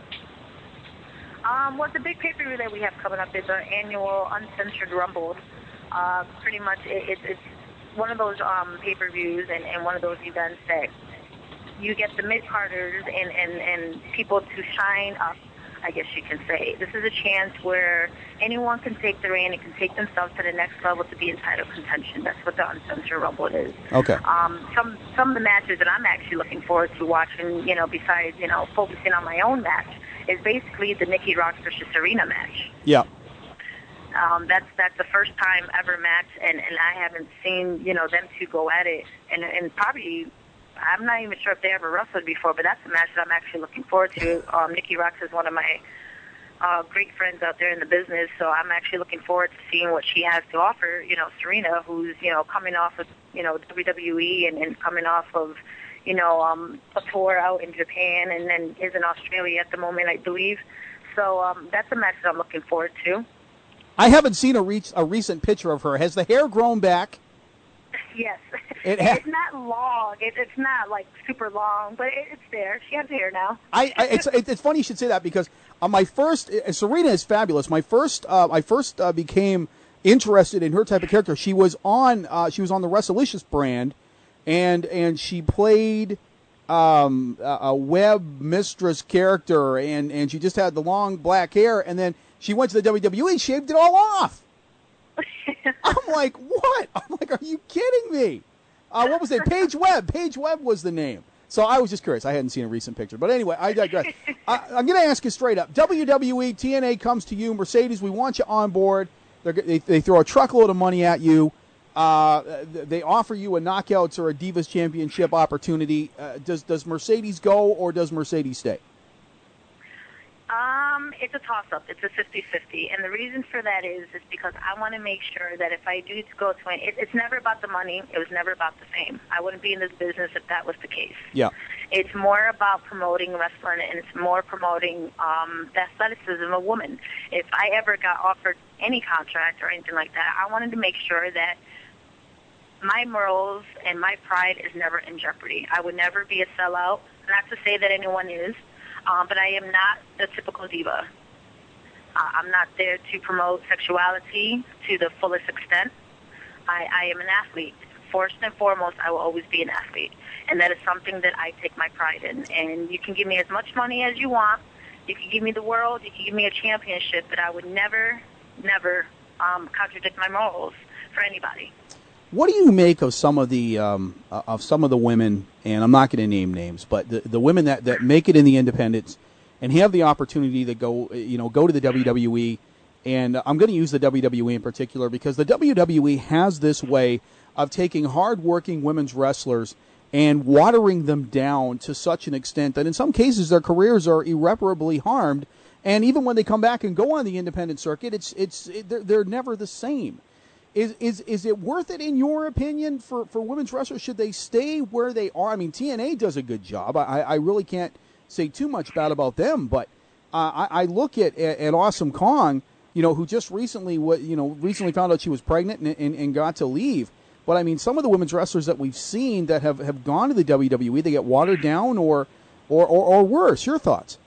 B: Well, the big pay-per-view that we have coming up is our annual Uncensored Rumble. Pretty much, it's one of those pay-per-views and one of those events that you get the mid-carders and people to shine up, I guess you can say. This is a chance where anyone can take the reign and can take themselves to the next level to be in title contention. That's what the Uncensored Rumble is.
H: Okay.
B: Some of the matches that I'm actually looking forward to watching, besides, focusing on my own match, is basically the Nikki Rocks versus Serena match.
H: Yeah.
B: That's the first time ever match, and I haven't seen them two go at it, and probably I'm not even sure if they ever wrestled before, but that's a match that I'm actually looking forward to. Nikki Rocks is one of my great friends out there in the business, so I'm actually looking forward to seeing what she has to offer. Serena, who's coming off of WWE and coming off of a tour out in Japan, and then is in Australia at the moment, I believe. So that's a match that I'm looking forward to.
H: I haven't seen a recent picture of her. Has the hair grown back?
B: Yes. It's not long. It's not like super long, but it's there. She has hair now.
H: It's funny you should say that, because my first Serena is fabulous. I first became interested in her type of character. She was on the Wrestlicious brand, and she played a web mistress character, and she just had the long black hair, and then she went to the WWE and shaved it all off. I'm like, what? I'm like, are you kidding me? What was it? Paige Webb. Paige Webb was the name. So I was just curious. I hadn't seen a recent picture. But anyway, I digress. I'm going to ask you straight up. WWE, TNA comes to you. Mercedes, we want you on board. They throw a truckload of money at you. They offer you a Knockouts or a Divas Championship opportunity. Does Mercedes go, or does Mercedes stay?
B: It's a toss-up. It's a 50-50. And the reason for that is because I want to make sure that if I do go to it's never about the money. It was never about the fame. I wouldn't be in this business if that was the case.
H: Yeah.
B: It's more about promoting wrestling, and it's more promoting the athleticism of women. If I ever got offered any contract or anything like that, I wanted to make sure that my morals and my pride is never in jeopardy. I would never be a sellout. Not to say that anyone is. But I am not the typical diva. I'm not there to promote sexuality to the fullest extent. I am an athlete. First and foremost, I will always be an athlete. And that is something that I take my pride in. And you can give me as much money as you want. You can give me the world. You can give me a championship. But I would never contradict my morals for anybody.
H: What do you make of some of the women, and I'm not going to name names, but the women that make it in the independents and have the opportunity to go to the WWE, and I'm going to use the WWE in particular because the WWE has this way of taking hard-working women's wrestlers and watering them down to such an extent that in some cases their careers are irreparably harmed, and even when they come back and go on the independent circuit, they're never the same. Is it worth it, in your opinion, for women's wrestlers? Should they stay where they are? I mean, TNA does a good job. I really can't say too much bad about them, but I look at Awesome Kong, who just recently found out she was pregnant and got to leave. But I mean, some of the women's wrestlers that we've seen that have gone to the WWE, they get watered down or worse. Your thoughts?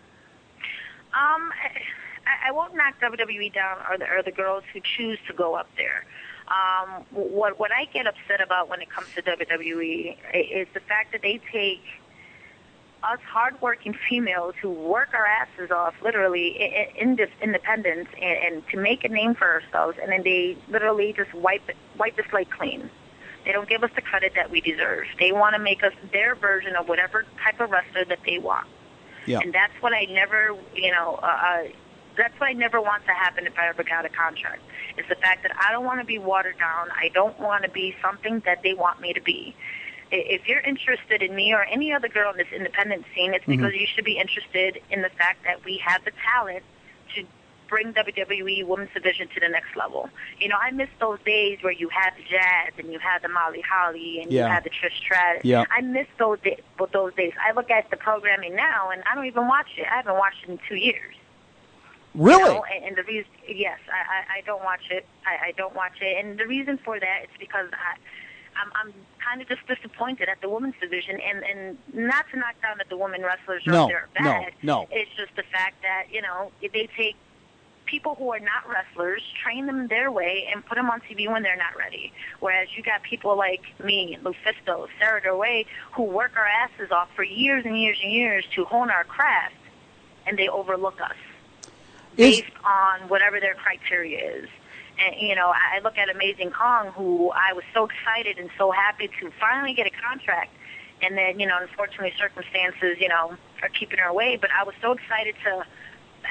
B: I won't knock WWE down or the girls who choose to go up there. What I get upset about when it comes to WWE is the fact that they take us hardworking females who work our asses off literally in this independence and to make a name for ourselves, and then they literally just wipe the slate clean. They don't give us the credit that we deserve. They want to make us their version of whatever type of wrestler that they want.
H: Yeah.
B: And that's what I never, that's what I never want to happen if I ever got a contract. It's the fact that I don't want to be watered down. I don't want to be something that they want me to be. If you're interested in me or any other girl in this independent scene, it's because you should be interested in the fact that we have the talent to bring WWE Women's Division to the next level. I miss those days where you had the Jazz and you had the Molly Holly and you had the Trish Stratus.
H: Yeah.
B: I miss those days. I look at the programming now and I don't even watch it. I haven't watched it in 2 years.
H: Really?
B: And the reason, yes, I don't watch it. I don't watch it, and the reason for that is because I'm kind of just disappointed at the women's division, and not to knock down that the women wrestlers are there bad.
H: No.
B: It's just the fact that they take people who are not wrestlers, train them their way, and put them on TV when they're not ready. Whereas you got people like me, Lufisto, Sarah Derway, who work our asses off for years and years and years to hone our craft, and they overlook us based on whatever their criteria is. And, I look at Amazing Kong, who I was so excited and so happy to finally get a contract. And then, unfortunately, circumstances, are keeping her away. But I was so excited to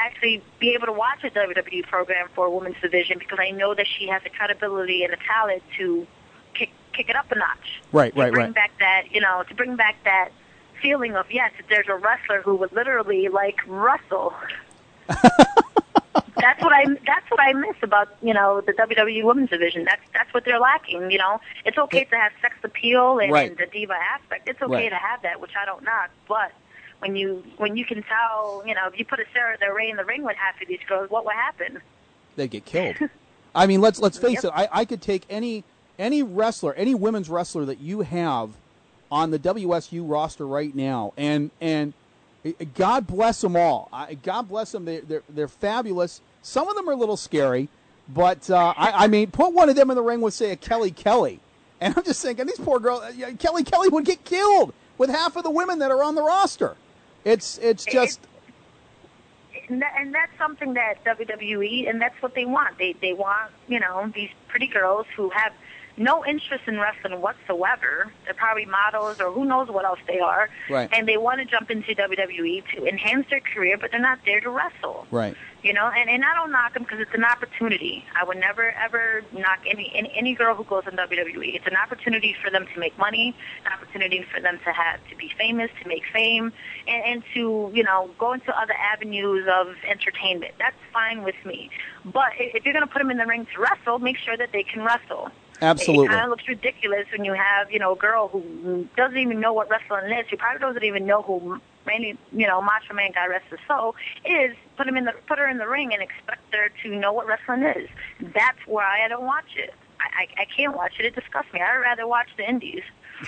B: actually be able to watch a WWE program for a women's division because I know that she has the credibility and the talent to kick it up a notch.
H: Right.
B: Bring back that, to bring back that feeling of, yes, if there's a wrestler who would literally like wrestle. That's what I miss about, the WWE women's division. That's what they're lacking, It's okay to have sex appeal and the diva aspect. It's okay to have that, which I don't knock, but when you can tell, if you put a Sarah Del Rey in the ring with half of these girls, what would happen?
H: They'd get killed. I mean, let's face it. I could take any wrestler, any women's wrestler that you have on the WSU roster right now, and God bless them all. God bless them. They're fabulous. Some of them are a little scary, but I mean, put one of them in the ring with, say, a Kelly Kelly, and I'm just thinking these poor girls. Kelly Kelly would get killed with half of the women that are on the roster. It's just.
B: And that's something that WWE, and that's what they want. They want, these pretty girls who have no interest in wrestling whatsoever. They're probably models or who knows what else they are.
H: Right.
B: And they want to jump into WWE to enhance their career, but they're not there to wrestle.
H: Right.
B: And I don't knock them because it's an opportunity. I would never, ever knock any girl who goes in WWE. It's an opportunity for them to make money, an opportunity for them to be famous, to make fame, and to, go into other avenues of entertainment. That's fine with me. But if you're going to put them in the ring to wrestle, make sure that they can wrestle.
H: Absolutely.
B: It kind of looks ridiculous when you have, a girl who doesn't even know what wrestling is. She probably doesn't even know who Macho Man Guy Wrestler So is. Put her in the ring and expect her to know what wrestling is. That's why I don't watch it. I can't watch it. It disgusts me. I'd rather watch the Indies.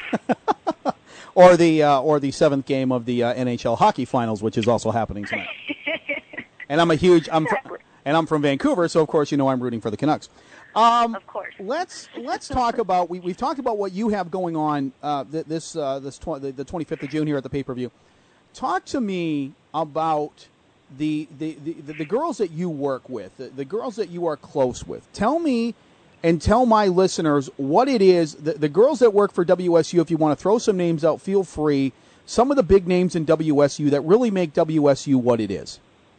H: or the seventh game of the NHL hockey finals, which is also happening tonight. And I'm from Vancouver, so of course I'm rooting for the Canucks.
B: Of course.
H: Let's talk about we've talked about what you have going on the 25th of June here at the pay-per-view. Talk to me about the girls that you work with, the girls that you are close with. Tell me and tell my listeners what it is. The girls that work for WSU, if you want to throw some names out, feel free. Some of the big names in WSU that really make WSU what it is.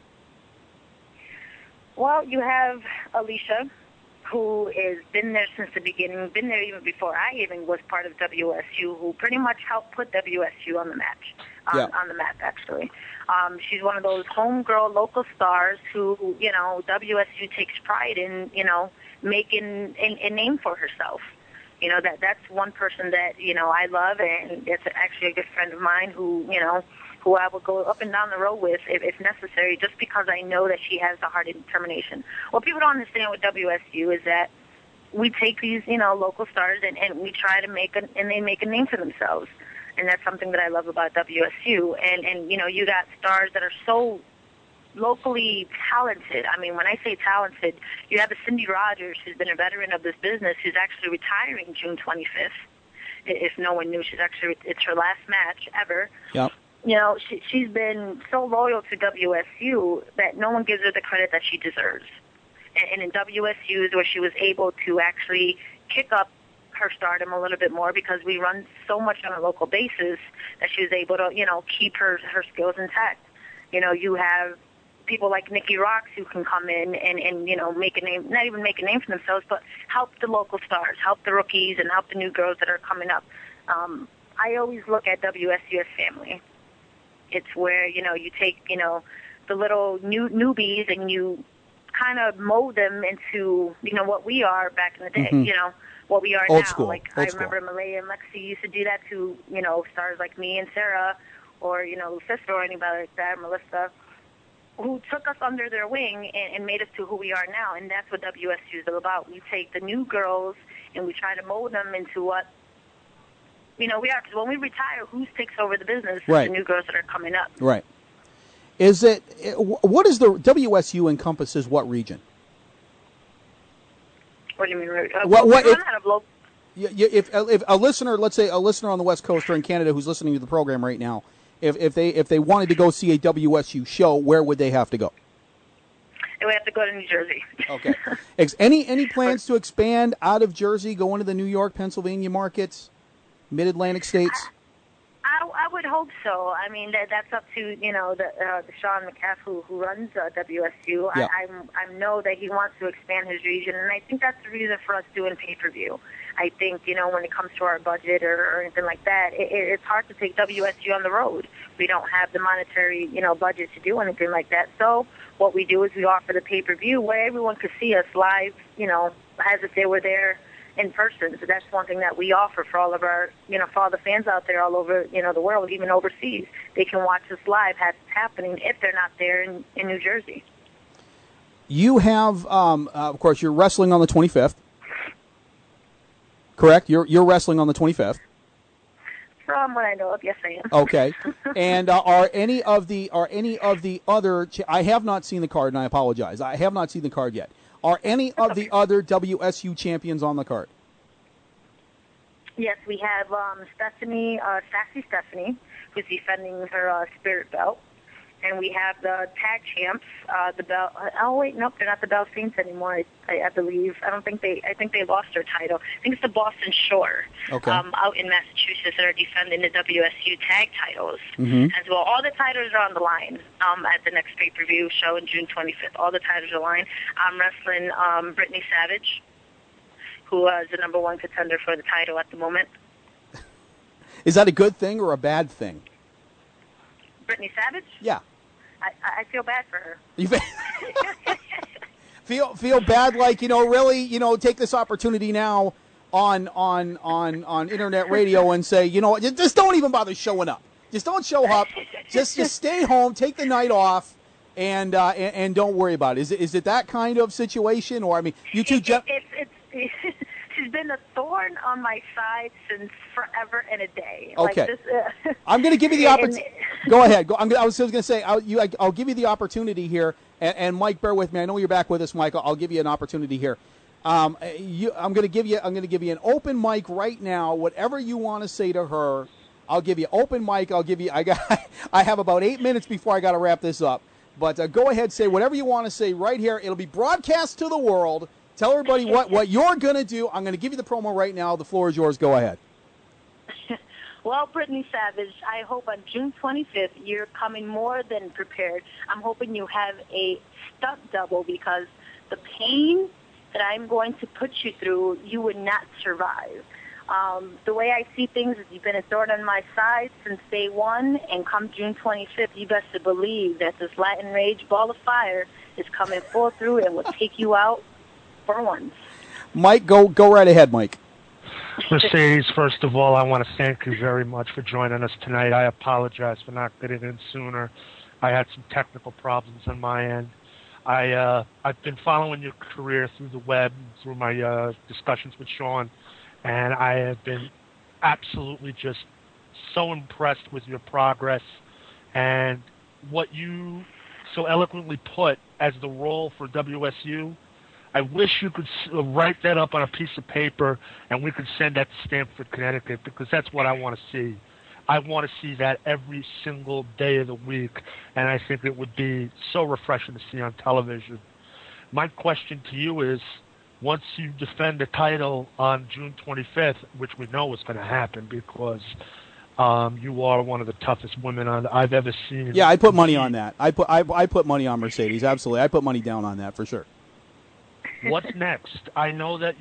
B: Well, you have Alicia, who has been there since the beginning, been there even before I even was part of WSU, who pretty much helped put WSU on the match, on the map, actually. She's one of those homegirl local stars who, WSU takes pride in, making a name for herself. That's one person that, I love, and it's actually a good friend of mine who I will go up and down the road with if necessary, just because I know that she has the heart and determination. What people don't understand with WSU is that we take these, local stars and we try to they make a name for themselves. And that's something that I love about WSU. And you got stars that are so locally talented. I mean, when I say talented, you have a Cindy Rogers, who's been a veteran of this business, who's actually retiring June 25th. If no one knew, it's her last match ever.
H: Yep.
B: She's been so loyal to WSU that no one gives her the credit that she deserves. And in WSU is where she was able to actually kick up her stardom a little bit more, because we run so much on a local basis that she was able to, keep her skills intact. You have people like Nikki Rocks who can come in and make a name, not even make a name for themselves, but help the local stars, help the rookies, and help the new girls that are coming up. I always look at WSU as family. It's where, you take, the little newbies and you kind of mold them into, what we are back in the day,
H: Mm-hmm.
B: What we are
H: Old
B: now.
H: school.
B: Like, I remember Malaya and Lexi used to do that to, stars like me and Sarah, or, Sister, or anybody like that, Melissa, who took us under their wing and made us to who we are now. And that's what WSU is all about. We take the new girls and we try to mold them into what, we are. Because when we retire, who takes over the business?
H: Right.
B: The new girls that are coming up.
H: Right. What is the WSU encompasses what region?
B: What do you mean?
H: If a listener, let's say a listener on the West Coast or in Canada who's listening to the program right now, if they wanted to go see a WSU show, where would they have to go?
B: They would have to go to New Jersey.
H: Okay. Any plans to expand out of Jersey, go into the New York, Pennsylvania markets, Mid-Atlantic states?
B: I would would hope so. I mean, that's up to the Sean McCaff who runs WSU.
H: Yeah.
B: I know that he wants to expand his region, and I think that's the reason for us doing pay-per-view. I think when it comes to our budget or anything like that, it's hard to take WSU on the road. We don't have the monetary budget to do anything like that. So what we do is we offer the pay-per-view where everyone could see us live, as if they were there in person. So that's one thing that we offer for all of our, for all the fans out there all over, the world, even overseas. They can watch us live as it's happening if they're not there in New Jersey.
H: You have, of course, you're wrestling on the 25th. Correct? You're wrestling on the 25th.
B: From what I know of, yes, I am.
H: Okay. And are any of the other? I have not seen the card, and I apologize. I have not seen the card yet. Are any of the other WSU champions on the card?
B: Yes, we have Stephanie, Sassy Stephanie, who's defending her Spirit belt. And we have the tag champs, the belt. Oh wait, nope, they're not the Bell Saints anymore. I believe. I think they lost their title. I think it's the Boston Shore, out in Massachusetts, that are defending the WSU tag titles as well. All the titles are on the line at the next pay-per-view show on June 25th. All the titles are on the line. I'm wrestling Brittany Savage, who is the number one contender for the title at the moment.
H: Is that a good thing or a bad thing?
B: Brittany Savage?
H: Yeah.
B: I feel bad for her.
H: You feel bad, like really, take this opportunity now on internet radio and say, just don't even bother showing up. Just don't show up. Just stay home, take the night off, and don't worry about it. Is it that kind of situation, or I mean, you two?
B: She's been a thorn on my side since forever and a day.
H: Okay.
B: Like this,
H: I'm going to give you the opportunity. Go ahead. I was going to say, I'll give you the opportunity here. And Mike, bear with me. I know you're back with us, Mike. I'll give you an opportunity here. I'm going to give you an open mic right now. Whatever you want to say to her, I'll give you open mic. I have about 8 minutes before I got to wrap this up. But go ahead, say whatever you want to say right here. It'll be broadcast to the world. Tell everybody what you're going to do. I'm going to give you the promo right now. The floor is yours. Go ahead.
B: Well, Brittany Savage, I hope on June 25th you're coming more than prepared. I'm hoping you have a stunt double, because the pain that I'm going to put you through, you would not survive. The way I see things is you've been a thorn on my side since day one, and come June 25th, you best to believe that this Latin Rage ball of fire is coming full through and will take you out for once.
H: Mike, go right ahead, Mike.
K: Mercedes, first of all, I want to thank you very much for joining us tonight. I apologize for not getting in sooner. I had some technical problems on my end. I've been following your career through the web, through my discussions with Sean, and I have been absolutely just so impressed with your progress and what you so eloquently put as the role for WSU. I wish you could write that up on a piece of paper and we could send that to Stamford, Connecticut, because that's what I want to see. I want to see that every single day of the week, and I think it would be so refreshing to see on television. My question to you is, once you defend the title on June 25th, which we know is going to happen because you are one of the toughest women I've ever seen.
H: Yeah, I put money on that. I put money on Mercedes, absolutely. I put money down on that for sure.
K: What's next? I know that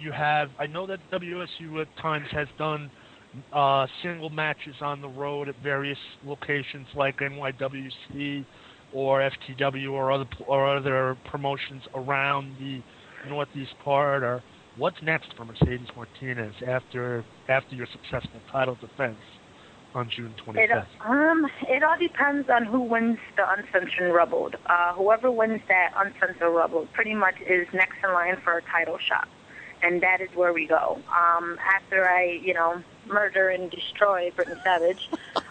K: WSU at times has done single matches on the road at various locations like NYWC or FTW or other promotions around the Northeast corridor. What's next for Mercedes Martinez after your successful title defense on June 25th?
B: It all depends on who wins the Uncensored Rumble. Whoever wins that Uncensored Rumble pretty much is next in line for a title shot, and that is where we go. After I, murder and destroy Brittany Savage,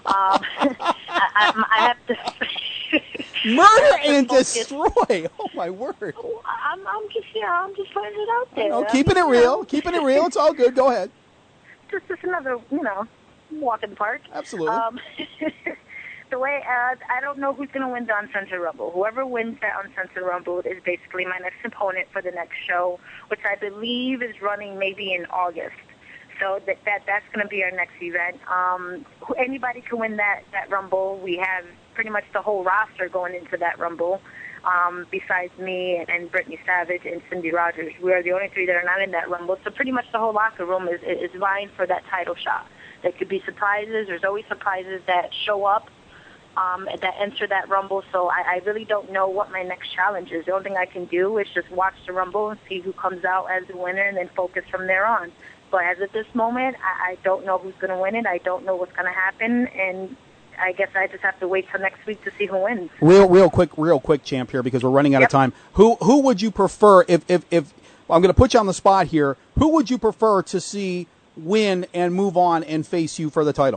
B: I have to
H: murder and destroy. Oh my word!
B: I'm just putting it out there.
H: No, keeping it real. It's all good. Go ahead.
B: Just another, walk in the park.
H: Absolutely.
B: The way, I don't know who's going to win the Uncensored Rumble. Whoever wins that Uncensored Rumble is basically my next opponent for the next show, which I believe is running maybe in August. So that's going to be our next event. Anybody can win that Rumble. We have pretty much the whole roster going into that Rumble. Besides me and Brittany Savage and Cindy Rogers, we are the only three that are not in that Rumble. So pretty much the whole locker room is vying for that title shot. There could be surprises. There's always surprises that show up that enter that Rumble. So I really don't know what my next challenge is. The only thing I can do is just watch the Rumble and see who comes out as the winner and then focus from there on. But as of this moment, I don't know who's going to win it. I don't know what's going to happen, and I guess I just have to wait till next week to see who wins.
H: Real quick, champ, here, because we're running out of time. Who would you prefer, if I'm going to put you on the spot here, who would you prefer to see win and move on and face you for the title?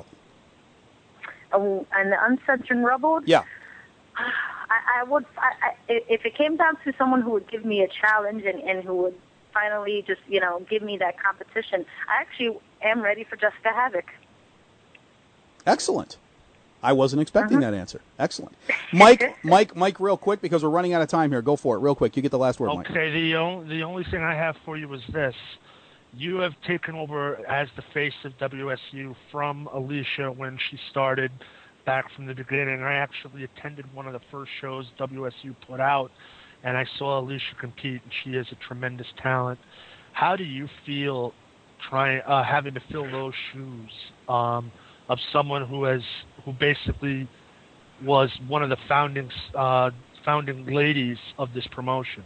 B: And the Uncensored Rumble?
H: Yeah.
B: I would, if it came down to someone who would give me a challenge and who would finally just, give me that competition, I actually am ready for Jessica Havoc.
H: Excellent. I wasn't expecting that answer. Excellent. Mike, real quick, because we're running out of time here. Go for it, real quick. You get the last word, Mike.
K: Okay, the only thing I have for you is this. You have taken over as the face of WSU from Alicia when she started back from the beginning. I actually attended one of the first shows WSU put out, and I saw Alicia compete, and she is a tremendous talent. How do you feel having to fill those shoes of someone who basically was one of the founding ladies of this promotion?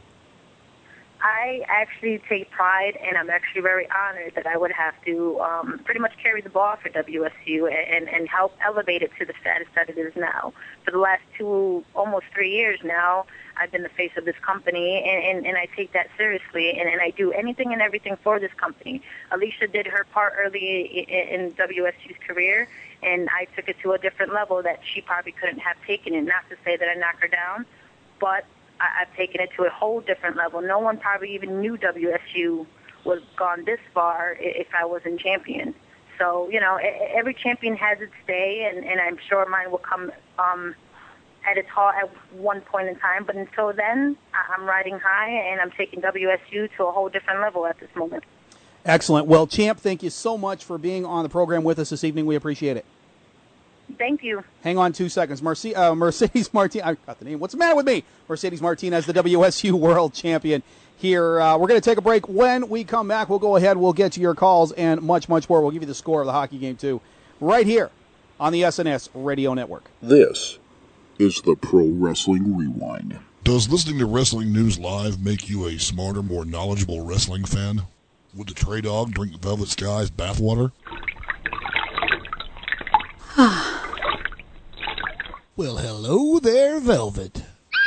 B: I actually take pride, and I'm actually very honored that I would have to pretty much carry the ball for WSU and help elevate it to the status that it is now. For the last almost 3 years now, I've been the face of this company, and I take that seriously, and I do anything and everything for this company. Alicia did her part early in WSU's career, and I took it to a different level that she probably couldn't have taken it. Not to say that I knock her down, but I've taken it to a whole different level. No one probably even knew WSU was gone this far if I wasn't champion. So, every champion has its day, and I'm sure mine will come at its heart at one point in time. But until then, I'm riding high, and I'm taking WSU to a whole different level at this moment.
H: Excellent. Well, Champ, thank you so much for being on the program with us this evening. We appreciate it.
B: Thank you.
H: Hang on 2 seconds. Mercedes Martinez. I got the name. What's the matter with me? Mercedes Martinez, the WSU World Champion here. We're going to take a break. When we come back, we'll go ahead. We'll get to your calls and much, much more. We'll give you the score of the hockey game, too, right here on the SNS Radio Network.
G: This is the Pro Wrestling Rewind.
Q: Does listening to Wrestling News Live make you a smarter, more knowledgeable wrestling fan? Would the Trey Dog drink Velvet Sky's bathwater?
R: Well, hello there, Velvet.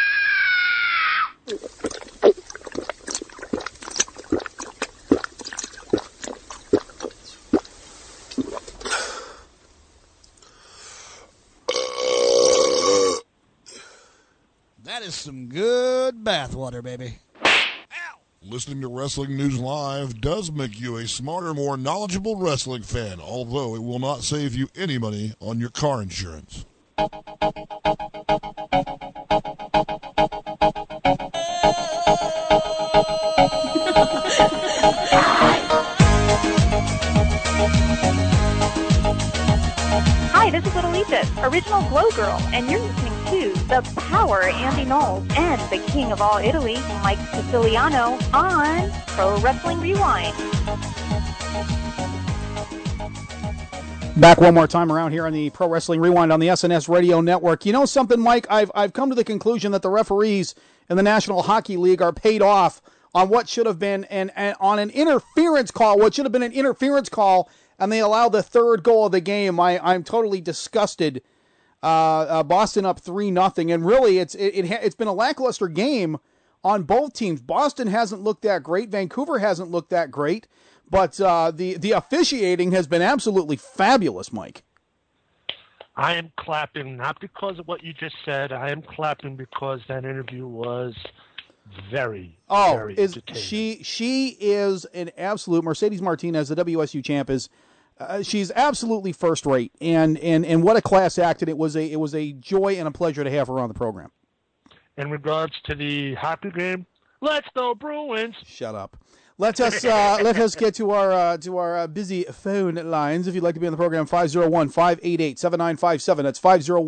R: That is some good bathwater, baby.
Q: Listening to Wrestling News Live does make you a smarter, more knowledgeable wrestling fan, although it will not save you any money on your car insurance.
S: Hi, this is Little Lisa, original Glow Girl, and you're listening to the Power Andy Knowles and the King of All Italy, Mike Siciliano, on Pro Wrestling Rewind.
H: Back one more time around here on the Pro Wrestling Rewind on the SNS Radio Network. You know something, Mike? I've come to the conclusion that the referees in the National Hockey League are paid off on what should have been on an interference call, what should have been an interference call, and they allow the third goal of the game. I'm totally disgusted. Boston up 3-0, and really it's been a lackluster game on both teams. Boston hasn't looked that great. Vancouver hasn't looked that great. But the officiating has been absolutely fabulous, Mike.
K: I am clapping, not because of what you just said. I am clapping because that interview was very entertaining. She is an absolute, Mercedes Martinez, the WSU champ, she's absolutely first rate, and what a class act, and it was a joy and a pleasure to have her on the program. In regards to the hockey game, let's go Bruins.
H: Shut up. Let us get to our busy phone lines. If you'd like to be on the program, 501-588-7957. That's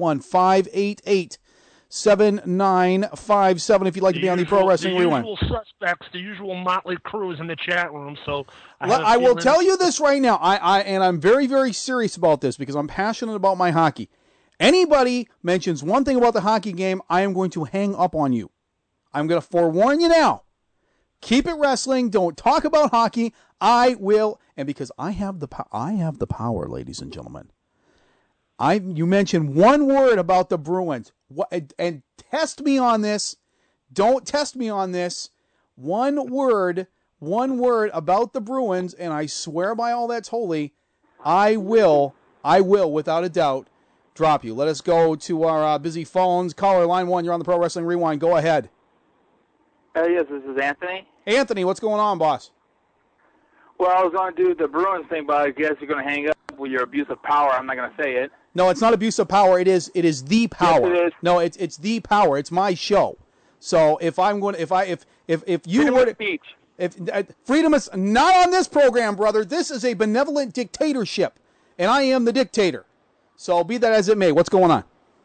H: 501-588-7957. If you'd like to be on the Pro Wrestling Rewind.
K: The usual suspects, the usual motley crew is in the chat room. So
H: I will tell you this right now. And I'm very, very serious about this because I'm passionate about my hockey. Anybody mentions one thing about the hockey game, I am going to hang up on you. I'm going to forewarn you now. Keep it wrestling. Don't talk about hockey. I will, and because I have the power, ladies and gentlemen. You mentioned one word about the Bruins, and test me on this. Don't test me on this. One word about the Bruins, and I swear by all that's holy, I will, without a doubt, drop you. Let us go to our busy phones. Caller line 1. You're on the Pro Wrestling Rewind. Go ahead.
T: Yes, this is Anthony.
H: Anthony, what's going on, boss?
T: Well, I was going to do the Bruins thing, but I guess you're going to hang up with your abuse of power. I'm not going to say it.
H: No, it's not abuse of power. It is the power.
T: Yes, it is.
H: No, it's the power. It's my show. So if I'm going, if you were to
T: speech,
H: freedom is not on this program, brother. This is a benevolent dictatorship, and I am the dictator. So be that as it may, what's going on?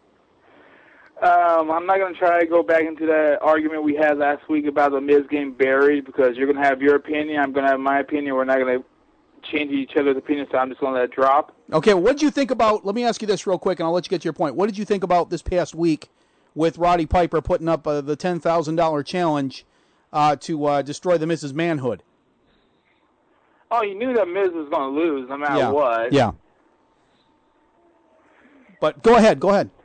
T: I'm not going to try to go back into that argument we had last week about the Miz getting buried because you're going to have your opinion, I'm going to have my opinion. We're not going to change each other's opinions, so I'm just going to let it drop.
H: Okay, what did you think about, let me ask you this real quick, and I'll let you get to your point. What did you think about this past week with Roddy Piper putting up the $10,000 challenge to destroy the Miz's manhood?
T: Oh, you knew that Miz was going to lose no matter what.
H: Yeah. But go ahead.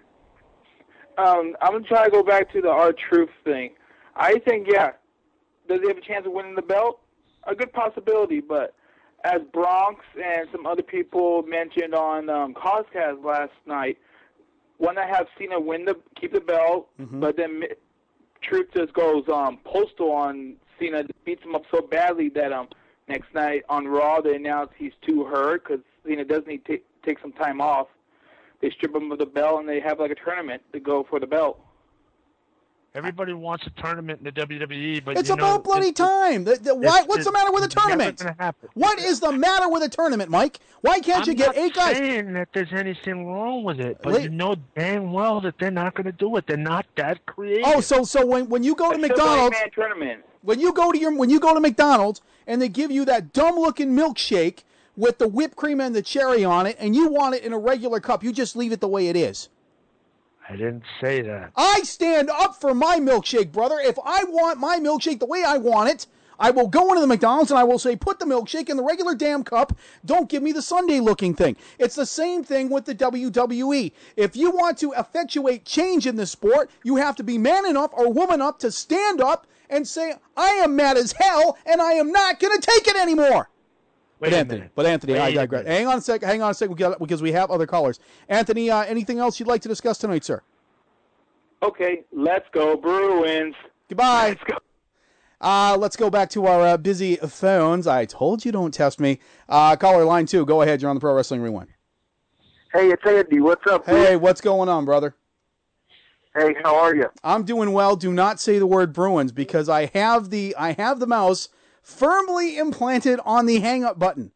T: I'm going to try to go back to the R-Truth thing. I think, does he have a chance of winning the belt? A good possibility, but as Bronx and some other people mentioned on Coscast last night, want to have Cena keep the belt, but then Truth just goes postal on Cena, beats him up so badly that next night on Raw they announce he's too hurt because Cena does need to take some time off. They strip him of the belt, and they have like a tournament to go for the belt.
K: Everybody wants a tournament in the WWE, but
H: it's about bloody time. What's the matter with a tournament? What is the matter with a tournament, Mike? Why can't you get 8 guys?
K: I'm not saying that there's anything wrong with it, but you know dang well that they're not going to do it. They're not that creative.
H: Oh, so when you go to McDonald's, when you go to McDonald's and they give you that dumb-looking milkshake with the whipped cream and the cherry on it, and you want it in a regular cup, you just leave it the way it is.
K: I didn't say that.
H: I stand up for my milkshake, brother. If I want my milkshake the way I want it, I will go into the McDonald's and I will say, put the milkshake in the regular damn cup. Don't give me the Sunday-looking thing. It's the same thing with the WWE. If you want to effectuate change in this sport, you have to be man enough or woman up to stand up and say, I am mad as hell, and I am not going to take it anymore. But Anthony, I digress. Hang on a second, because we have other callers. Anthony, anything else you'd like to discuss tonight, sir?
T: Okay, let's go Bruins.
H: Goodbye.
T: Let's go.
H: Let's go back to our busy phones. I told you don't test me. Caller line 2, go ahead. You're on the Pro Wrestling Rewind.
C: Hey, it's Andy. What's up, dude?
H: Hey, what's going on, brother?
C: Hey, how are you?
H: I'm doing well. Do not say the word Bruins because I have the mouse firmly implanted on the hang-up button.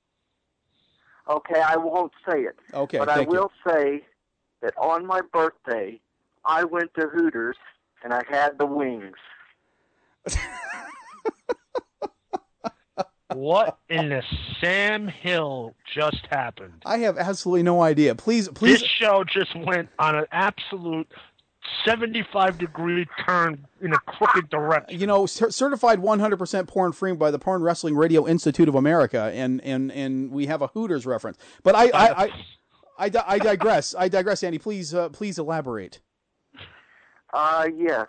C: Okay, I won't say it.
H: Okay,
C: but I will say that on my birthday, I went to Hooters and I had the wings.
K: What in the Sam Hill just happened?
H: I have absolutely no idea. Please.
K: This show just went on an absolute 75-degree turn in a crooked direction.
H: You know, certified 100% porn-free by the Porn Wrestling Radio Institute of America, and we have a Hooters reference. But I digress. I digress, Andy. Please elaborate.
C: Yes.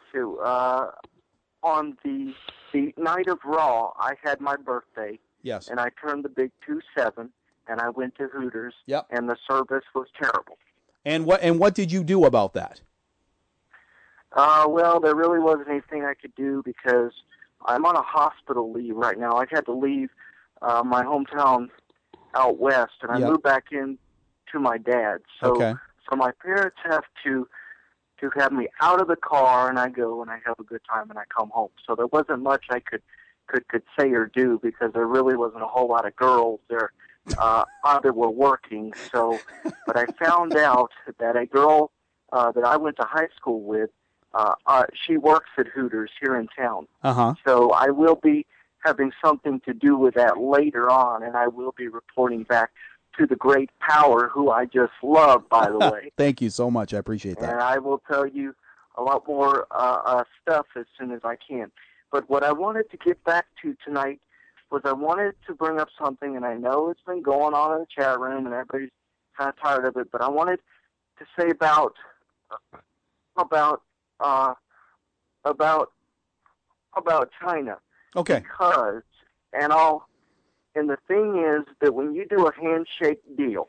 C: On the night of Raw, I had my birthday.
H: Yes.
C: And I turned the big 27, and I went to Hooters.
H: Yep.
C: And the service was terrible.
H: And what did you do about that?
C: Well, there really wasn't anything I could do because I'm on a hospital leave right now. I had to leave my hometown out west, and I moved back in to my dad's. So my parents have to have me out of the car, and I go and I have a good time, and I come home. So there wasn't much I could could say or do, because there really wasn't a whole lot of girls there that were working. So, but I found out that a girl that I went to high school with, she works at Hooters here in town.
H: Uh-huh.
C: So I will be having something to do with that later on, and I will be reporting back to the great Power, who I just love, by the way.
H: Thank you so much. I appreciate that.
C: And I will tell you a lot more stuff as soon as I can. But what I wanted to get back to tonight was I wanted to bring up something, and I know it's been going on in the chat room, and everybody's kind of tired of it, but I wanted to say about China.
H: Okay.
C: Because, and the thing is that when you do a handshake deal,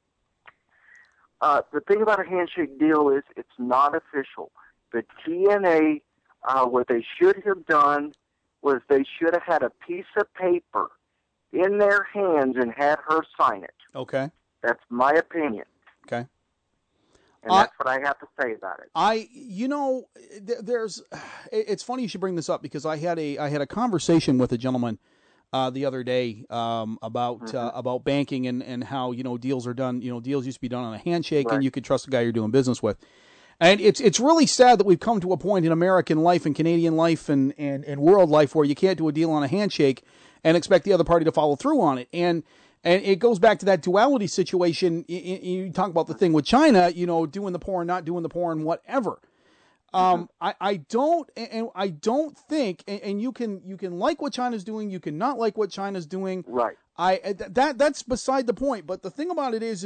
C: the thing about a handshake deal is it's not official. The TNA, what they should have done was they should have had a piece of paper in their hands and had her sign it.
H: Okay.
C: That's my opinion.
H: Okay.
C: And that's what I have to say about it.
H: It's funny you should bring this up, because I had a conversation with a gentleman the other day about banking and how deals are done. Deals used to be done on a handshake, and you could trust the guy you're doing business with. And it's really sad that we've come to a point in American life and Canadian life and world life where you can't do a deal on a handshake and expect the other party to follow through on it. And it goes back to that duality situation. You talk about the thing with China, doing the porn, not doing the porn, whatever. I don't think, and you can like what China's doing, you can not like what China's doing.
C: Right.
H: That's beside the point. But the thing about it is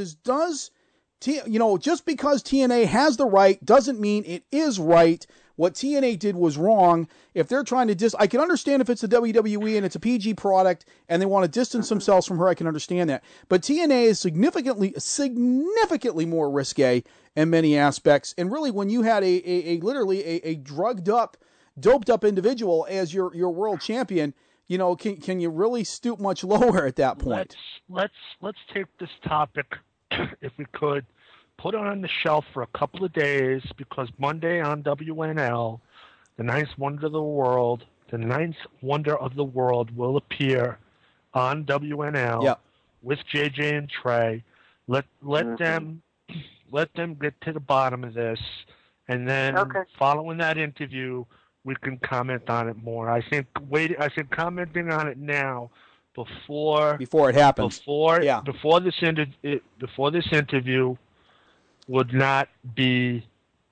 H: just because TNA has the right doesn't mean it is right. What TNA did was wrong. If they're trying to I can understand if it's the WWE and it's a PG product and they want to distance themselves from her, I can understand that. But TNA is significantly more risque in many aspects. And really, when you had literally a drugged up, doped up individual as your world champion, can you really stoop much lower at that point?
K: Let's take this topic, if we could, put it on the shelf for a couple of days, because Monday on WNL, the ninth wonder of the world will appear on WNL with JJ and Trey. Let them get to the bottom of this, and then following that interview, we can comment on it more. I think commenting on it now before
H: it happens,
K: before this interview would not be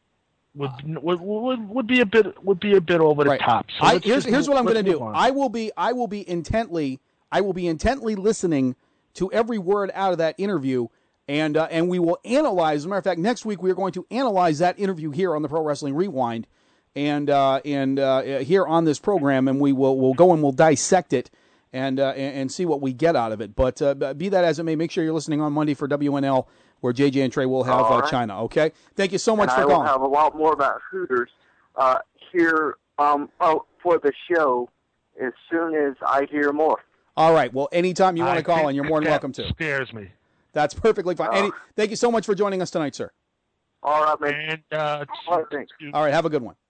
K: would be a bit over the top. So
H: here's what I'm going to do. I will be intently listening to every word out of that interview, and we will analyze. As a matter of fact, next week we are going to analyze that interview here on the Pro Wrestling Rewind, and here on this program, and we'll go and we'll dissect it and see what we get out of it. But be that as it may, make sure you're listening on Monday for WNL, where JJ and Trey will have China. Okay, thank you so much for calling.
C: I will have a lot more about Hooters here for the show as soon as I hear more.
H: All right. Well, anytime you want to call in, you're more than welcome to.
K: Scares me.
H: That's perfectly fine. Thank you so much for joining us tonight, sir.
C: All right, man.
H: And all right, have a good one.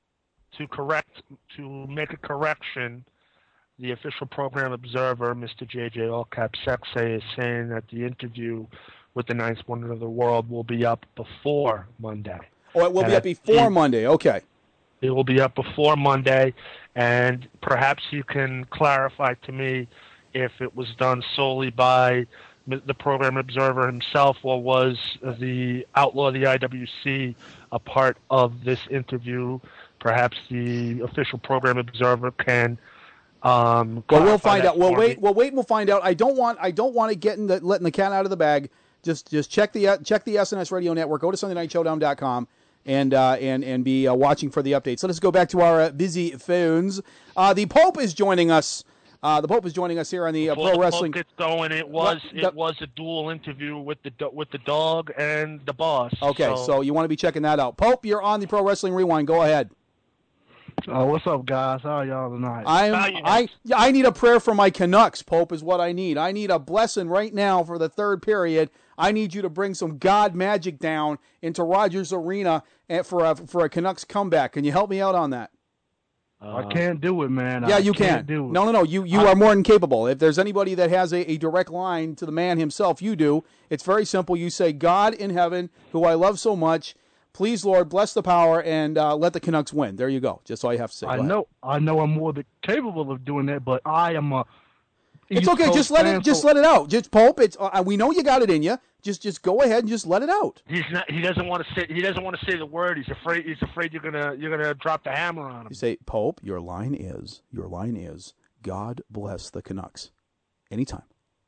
K: To make a correction, the official program observer, Mr. JJ All Cap Sexay, is saying that the interview with the ninth wonder of the world will be up before Monday.
H: Oh, it will be up before Monday. Okay.
K: It will be up before Monday, and perhaps you can clarify to me if it was done solely by the program observer himself, or was the Outlaw of the IWC a part of this interview. Perhaps the official program observer can.
H: Well, we'll find out. We'll wait. And we'll find out. I don't want to get letting the cat out of the bag. Just check the SNS Radio Network. Go to SundayNightShowdown.com and be watching for the updates. So let's go back to our busy phones. The Pope is joining us. The Pope is joining us here on the Pro Wrestling.
K: Before the Pope gets going, it was a dual interview with the dog and the boss.
H: Okay, so you want to be checking that out. Pope, you're on the Pro Wrestling Rewind. Go ahead.
B: What's up, guys? How are y'all tonight?
H: I need a prayer for my Canucks, Pope, is what I need. I need a blessing right now for the third period. I need you to bring some God magic down into Rogers Arena for a Canucks comeback. Can you help me out on that?
U: I can't do it, man.
H: Yeah,
U: I
H: you
U: can't
H: can.
U: do it.
H: No. You are more than capable. If there's anybody that has a direct line to the man himself, you do. It's very simple. You say, God in heaven, who I love so much, please, Lord, bless the power and let the Canucks win. There you go. Just all you have to say.
U: I know I'm more than capable of doing that, but I am a.
H: It's okay. Just let it out. Just Pope. It's we know you got it in you. Just go ahead and just let it out.
K: He doesn't want to say. He doesn't want to say the word. He's afraid. He's afraid you're gonna drop the hammer on him.
H: You say, Pope. Your line is. God bless the Canucks. Anytime.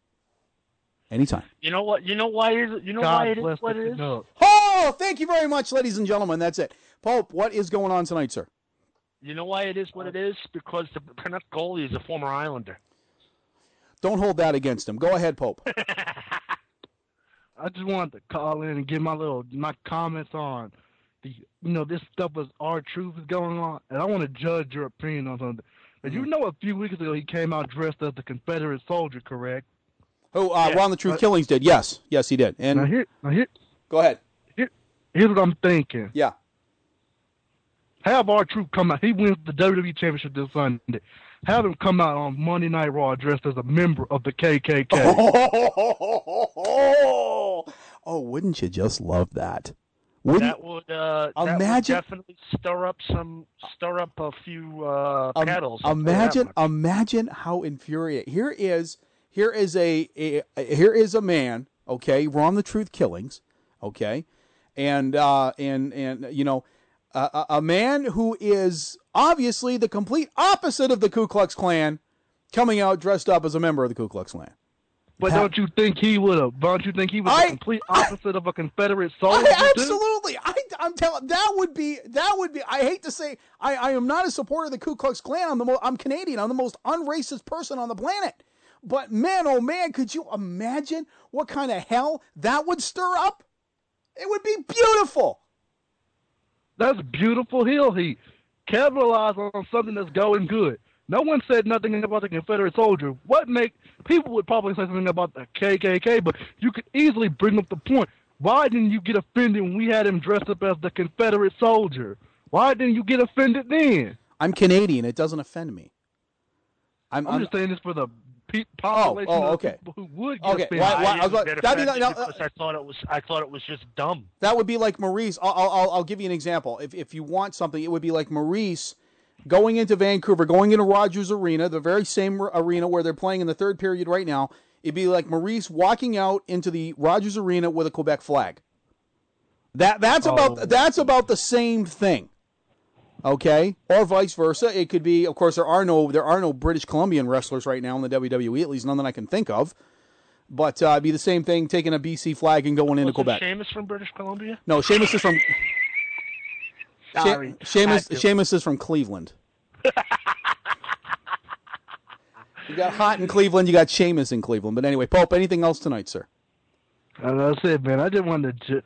K: You know what? You know why it is. You know why it is what it is.
H: Oh, thank you very much, ladies and gentlemen. That's it. Pope, what is going on tonight, sir?
K: You know why it is what it is? Because the Canuck goalie is a former Islander.
H: Don't hold that against him. Go ahead, Pope.
U: I just wanted to call in and give my comments on this stuff with R-Truth is going on, and I want to judge your opinion on something. But you know, a few weeks ago he came out dressed as the Confederate soldier, correct?
H: Who? Ron the Truth Killings did. Yes, he did. And
U: now here,
H: go ahead.
U: Here's what I'm thinking.
H: Yeah.
U: Have R-Truth come out. He wins the WWE Championship this Sunday. Have him come out on Monday Night Raw dressed as a member of the KKK.
H: Oh, wouldn't you just love that?
K: That would definitely stir up a few pedals.
H: Imagine how infuriating. Here is a man, okay, Ron the Truth Killings, okay, and a man who is obviously the complete opposite of the Ku Klux Klan, coming out dressed up as a member of the Ku Klux Klan.
U: But don't you think he was the complete opposite of a Confederate soldier?
H: Absolutely. I'm telling that would be. I hate to say, I am not a supporter of the Ku Klux Klan. I'm Canadian. I'm the most unracist person on the planet. But man, oh man, could you imagine what kind of hell that would stir up? It would be beautiful.
U: That's beautiful. He capitalized on something that's going good. No one said nothing about the Confederate soldier. People would probably say something about the KKK, but you could easily bring up the point. Why didn't you get offended when we had him dressed up as the Confederate soldier? Why didn't you get offended then?
H: I'm Canadian. It doesn't offend me. I'm
U: just saying this for the population of people who would get offended.
K: I thought it was just dumb.
H: That would be like Maurice. I'll give you an example. If you want something, it would be like Maurice going into Vancouver, going into Rogers Arena, the very same arena where they're playing in the third period right now. It'd be like Maurice walking out into the Rogers Arena with a Quebec flag. That's about the same thing. Okay, or vice versa. It could be, of course, there are no British Columbian wrestlers right now in the WWE, at least none that I can think of. But it'd be the same thing, taking a BC flag and going into Quebec.
K: Sheamus from British Columbia?
H: No, Sheamus is from.
K: Sorry,
H: Sheamus is from Cleveland. You got Hot in Cleveland, you got Sheamus in Cleveland. But anyway, Pope, anything else tonight, sir?
U: That's it, man. I just wanted to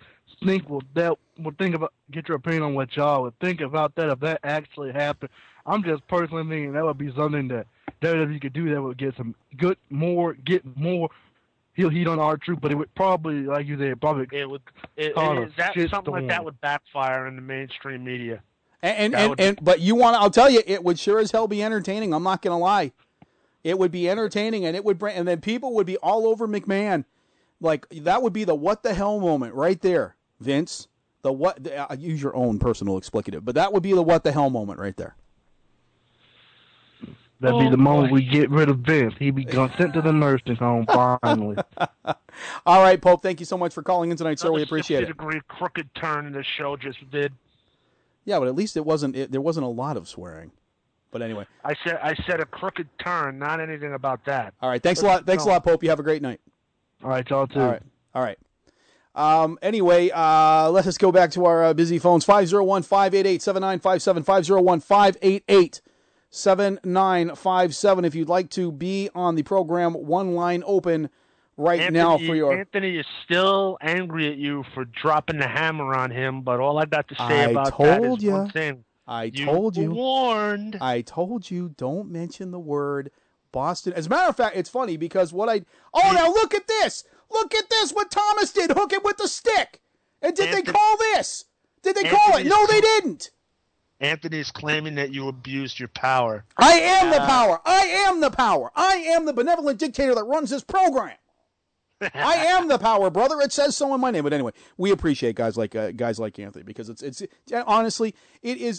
U: get your opinion on what y'all would think about that if that actually happened. I'm just personally thinking that would be something that WWE could do that would get more heat on R-Truth, but it would probably, like you said,
K: something like that would backfire in the mainstream media.
H: But I'll tell you, it would sure as hell be entertaining. I'm not gonna lie, it would be entertaining, and and then people would be all over McMahon. Like, that would be the what the hell moment right there, Vince. Use your own personal explicative, but that would be the what the hell moment right there.
U: That'd be the moment we get rid of Vince. He'd be sent to the nursing home finally.
H: All right, Pope. Thank you so much for calling in tonight, sir. We appreciate it.
K: 60-degree crooked turn the show just did.
H: Yeah, but at least there wasn't a lot of swearing. But anyway,
K: I said a crooked turn, not anything about that.
H: All right, thanks a lot. Thanks a lot, Pope. You have a great night.
U: All right, y'all too.
H: All right. Anyway, let us go back to our busy phones. 501-588-7957. 501-588-7957. If you'd like to be on the program, one line open now for your...
K: Anthony is still angry at you for dropping the hammer on him, but all I got to say about that is one thing.
H: I told you.
K: Warned.
H: I told you, don't mention the word Boston. As a matter of fact, it's funny because now look at this. Look at this, what Thomas did. Hook him with the stick. And did they call this? Did they call it? No, they didn't.
K: Anthony's claiming that you abused your power.
H: I am the power. I am the power. I am the benevolent dictator that runs this program. I am the power, brother. It says so in my name. But anyway, we appreciate guys like Anthony, because it's honestly, it is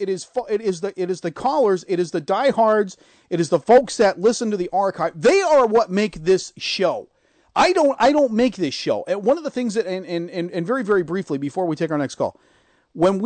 H: the callers, it is the diehards, it is the folks that listen to the archive. They are what make this show. I don't make this show. And one of the things that, and very, very briefly before we take our next call, when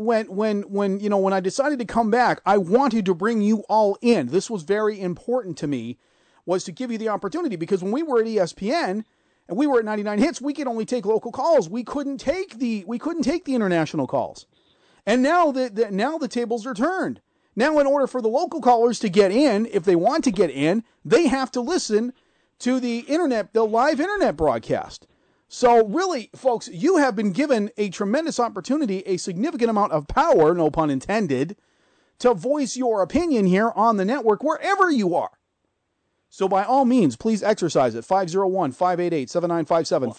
H: I decided to come back, I wanted to bring you all in. This was very important to me, was to give you the opportunity, because when we were at ESPN and we were at 99 Hits, we could only take local calls. We couldn't take the international calls. And now the tables are turned. Now, in order for the local callers to get in, if they want to get in, they have to listen to the live internet broadcast. So really, folks, you have been given a tremendous opportunity, a significant amount of power, no pun intended, to voice your opinion here on the network wherever you are. So by all means, please exercise it. 501-588-7957,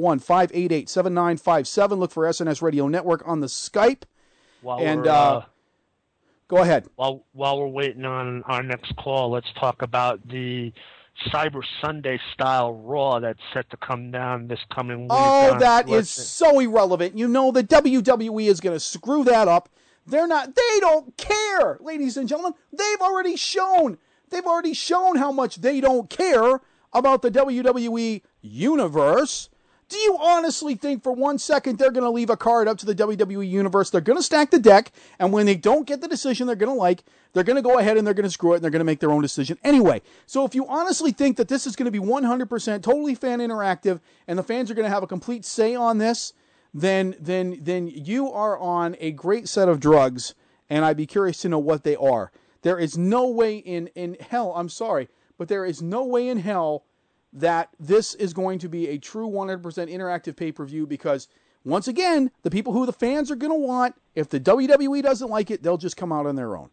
H: 501-588-7957. Look for SNS Radio Network on the Skype. Go ahead.
K: While we're waiting on our next call, let's talk about the Cyber Sunday style Raw that's set to come down this coming week.
H: Oh, that is so irrelevant. You know the WWE is going to screw that up. They don't care, ladies and gentlemen. They've already shown how much they don't care about the WWE universe. Do you honestly think for 1 second they're going to leave a card up to the WWE universe? They're going to stack the deck, and when they don't get the decision they're going to like, they're going to go ahead and they're going to screw it, and they're going to make their own decision anyway. So if you honestly think that this is going to be 100% totally fan interactive, and the fans are going to have a complete say on this, then you are on a great set of drugs, and I'd be curious to know what they are. There is no way in hell, I'm sorry, but there is no way in hell that this is going to be a true 100% interactive pay-per-view, because, once again, the people who the fans are going to want, if the WWE doesn't like it, they'll just come out on their own.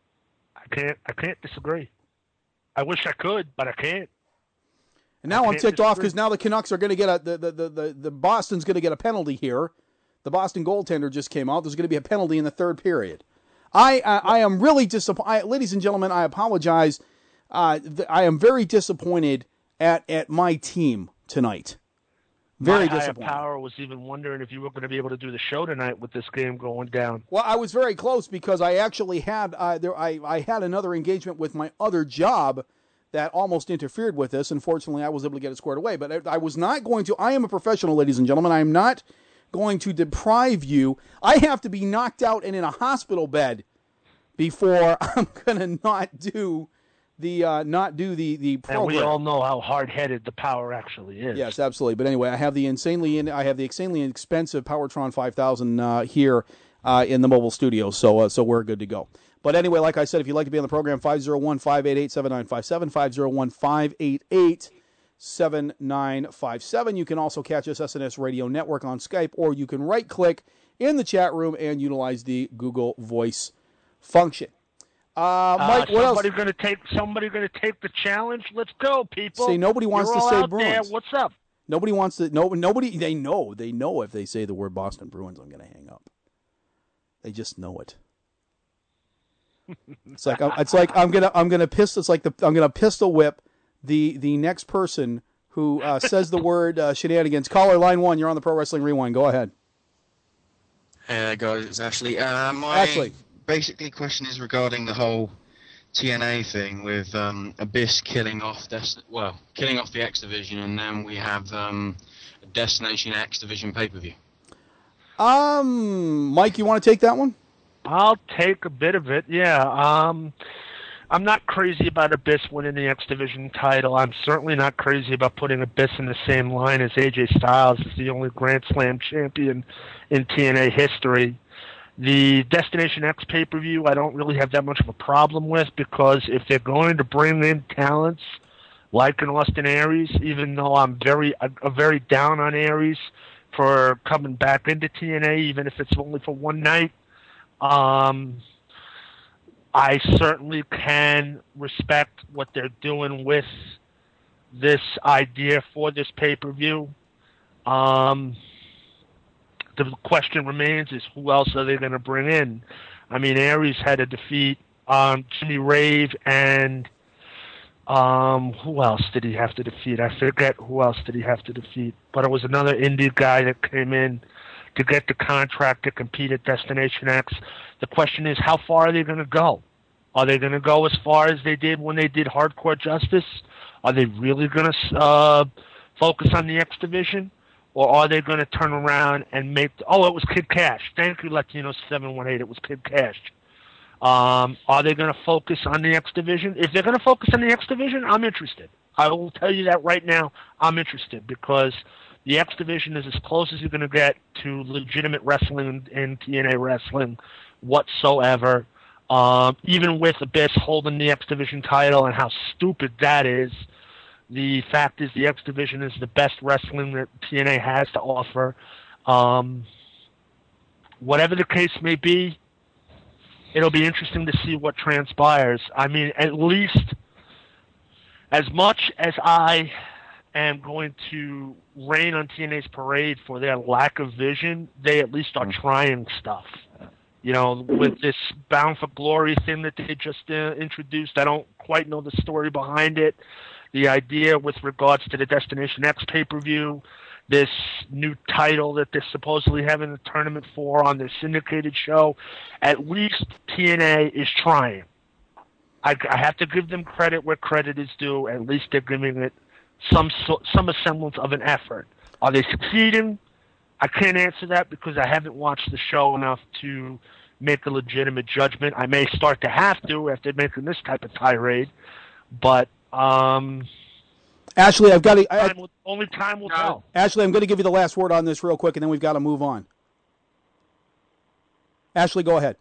K: I can't disagree. I wish I could, but I can't.
H: And now I'm ticked off because now the Canucks are going to get the Boston's going to get a penalty here. The Boston goaltender just came out. There's going to be a penalty in the third period. I am really disappointed. Ladies and gentlemen, I apologize. I am very disappointed at my team tonight. Very disappointed.
K: My higher power was even wondering if you were going to be able to do the show tonight with this game going down.
H: Well, I was very close, because I actually had I had another engagement with my other job that almost interfered with this. Unfortunately, I was able to get it squared away. But I was not going to. I am a professional, ladies and gentlemen. I am not going to deprive you. I have to be knocked out and in a hospital bed before I'm going to not do the program.
K: And we all know how hard-headed the power actually is.
H: Yes, absolutely. But anyway, I have the insanely expensive Powertron 5000 here in the mobile studio, so we're good to go. But anyway, like I said, if you'd like to be on the program, 501-588-7957, 501-588-7957. You can also catch us SNS Radio Network on Skype, or you can right-click in the chat room and utilize the Google Voice function. Mike, what else?
K: Somebody going to take the challenge. Let's go, people.
H: See, nobody wants to say Bruins.
K: There. What's up?
H: Nobody wants to. Nobody. They know if they say the word Boston Bruins, I'm going to hang up. They just know it. It's like I'm gonna pistol whip the next person who says the word shenanigans. Caller line 1, you're on the Pro Wrestling Rewind. Go ahead.
A: Hey guys, it's Ashley.
H: Ashley.
A: Basically, question is regarding the whole TNA thing with Abyss killing off the X Division, and then we have a Destination X Division pay-per-view.
H: Mike, you want to take that one?
K: I'll take a bit of it. Yeah. I'm not crazy about Abyss winning the X Division title. I'm certainly not crazy about putting Abyss in the same line as AJ Styles as the only Grand Slam champion in TNA history. The Destination X pay-per-view I don't really have that much of a problem with, because if they're going to bring in talents like an Austin Aries, even though I'm very down on Aries for coming back into TNA, even if it's only for one night, I certainly can respect what they're doing with this idea for this pay-per-view. The question remains is, who else are they going to bring in? I mean, Aries had to defeat Jimmy Rave and who else did he have to defeat? I forget who else did he have to defeat. But it was another indie guy that came in to get the contract to compete at Destination X. The question is, how far are they going to go? Are they going to go as far as they did when they did Hardcore Justice? Are they really going to focus on the X Division? Or are they going to turn around and make... Oh, it was Kid Cash. Thank you, Latino718. It was Kid Cash. Are they going to focus on the X Division? If they're going to focus on the X Division, I'm interested. I will tell you that right now. I'm interested because the X Division is as close as you're going to get to legitimate wrestling in TNA wrestling whatsoever. Even with Abyss holding the X Division title and how stupid that is, the fact is the X Division is the best wrestling that TNA has to offer. Whatever the case may be, it'll be interesting to see what transpires. I mean, at least as much as I am going to rain on TNA's parade for their lack of vision, they at least are trying stuff. You know, with this Bound for Glory thing that they just introduced, I don't quite know the story behind it. The idea with regards to the Destination X pay-per-view, this new title that they're supposedly having a tournament for on their syndicated show, at least TNA is trying. I have to give them credit where credit is due. At least they're giving it some semblance of an effort. Are they succeeding? I can't answer that because I haven't watched the show enough to make a legitimate judgment. I may start to have to after making this type of tirade, but
H: Ashley, I've got to.
K: Only time will tell.
H: Ashley, I'm going to give you the last word on this real quick, and then we've got to move on. Ashley, go ahead.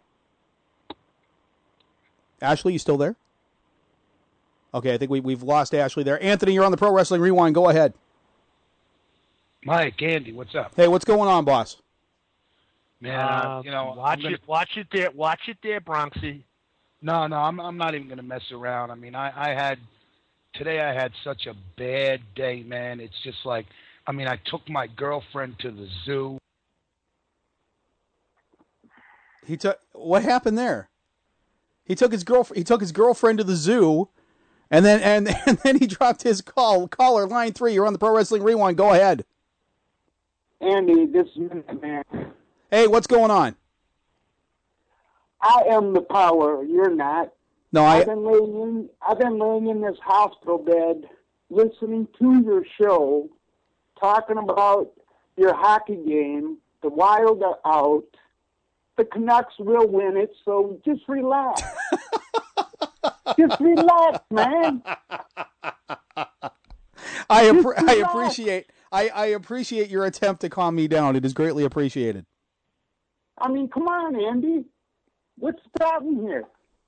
H: Ashley, you still there? Okay, I think we've lost Ashley there. Anthony, you're on the Pro Wrestling Rewind. Go ahead.
F: Mike, Andy, what's up?
H: Hey, what's going on, boss?
F: Man,
K: watch it there, Bronxy.
F: No, I'm not even going to mess around. I mean, today I had such a bad day, man. It's just like, I mean, I took my girlfriend to the zoo.
H: What happened there? He took his girlfriend to the zoo, and then he dropped his call. Caller line 3. You're on the Pro Wrestling Rewind. Go ahead.
V: Andy, this is Minute Man.
H: Hey, what's going on?
V: I am the power. You're not.
H: No,
V: I've been laying in this hospital bed, listening to your show, talking about your hockey game. The Wild are out. The Canucks will win it. So just relax. Just relax, man.
H: I appreciate your attempt to calm me down. It is greatly appreciated.
V: I mean, come on, Andy. What's the problem here?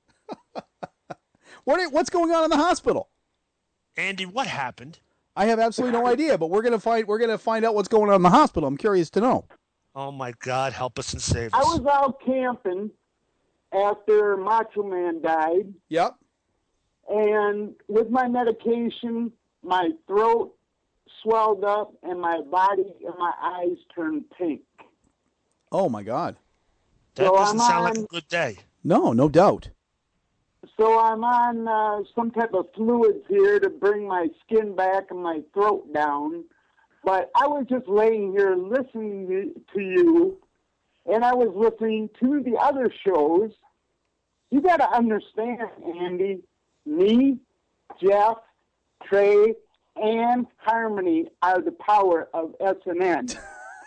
H: What's going on in the hospital?
K: Andy, what happened?
H: I have absolutely no idea, but we're gonna find out what's going on in the hospital. I'm curious to know.
K: Oh my God, help us and save us.
V: I was out camping after Macho Man died.
H: Yep.
V: And with my medication, my throat swelled up and my body and my eyes turned pink.
H: Oh my God.
K: That doesn't sound like a good day.
H: No doubt.
V: So I'm on some type of fluids here to bring my skin back and my throat down. But I was just laying here listening to you, and I was listening to the other shows. You got to understand, Andy, me, Jeff, Trey, and Harmony are the power of SNN.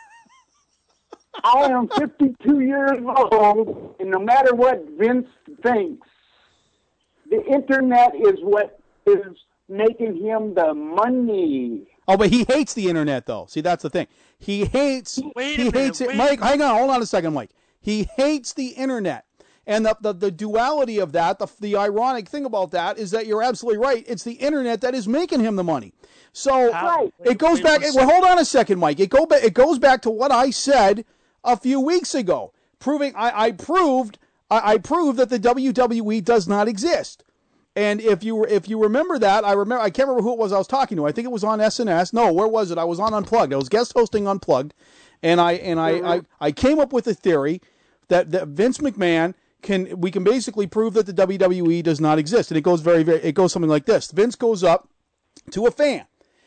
V: I am 52 years old, and no matter what Vince thinks, the internet is what is making him the money.
H: Oh, but he hates the internet, though. See, that's the thing. He hates it. Mike, hang on. Hold on a second, Mike. He hates the internet. And the duality of that, the ironic thing about that is that you're absolutely right. It's the internet that is making him the money. So it goes back. Well, hold on a second, Mike. It goes back to what I said a few weeks ago, proving I proved that the WWE does not exist. And if you remember that, I can't remember who it was I was talking to. I think it was on SNS. No, where was it? I was on Unplugged. I was guest hosting Unplugged, and I came up with a theory that Vince McMahon we can basically prove that the WWE does not exist. And it goes it goes something like this. Vince goes up to a fan.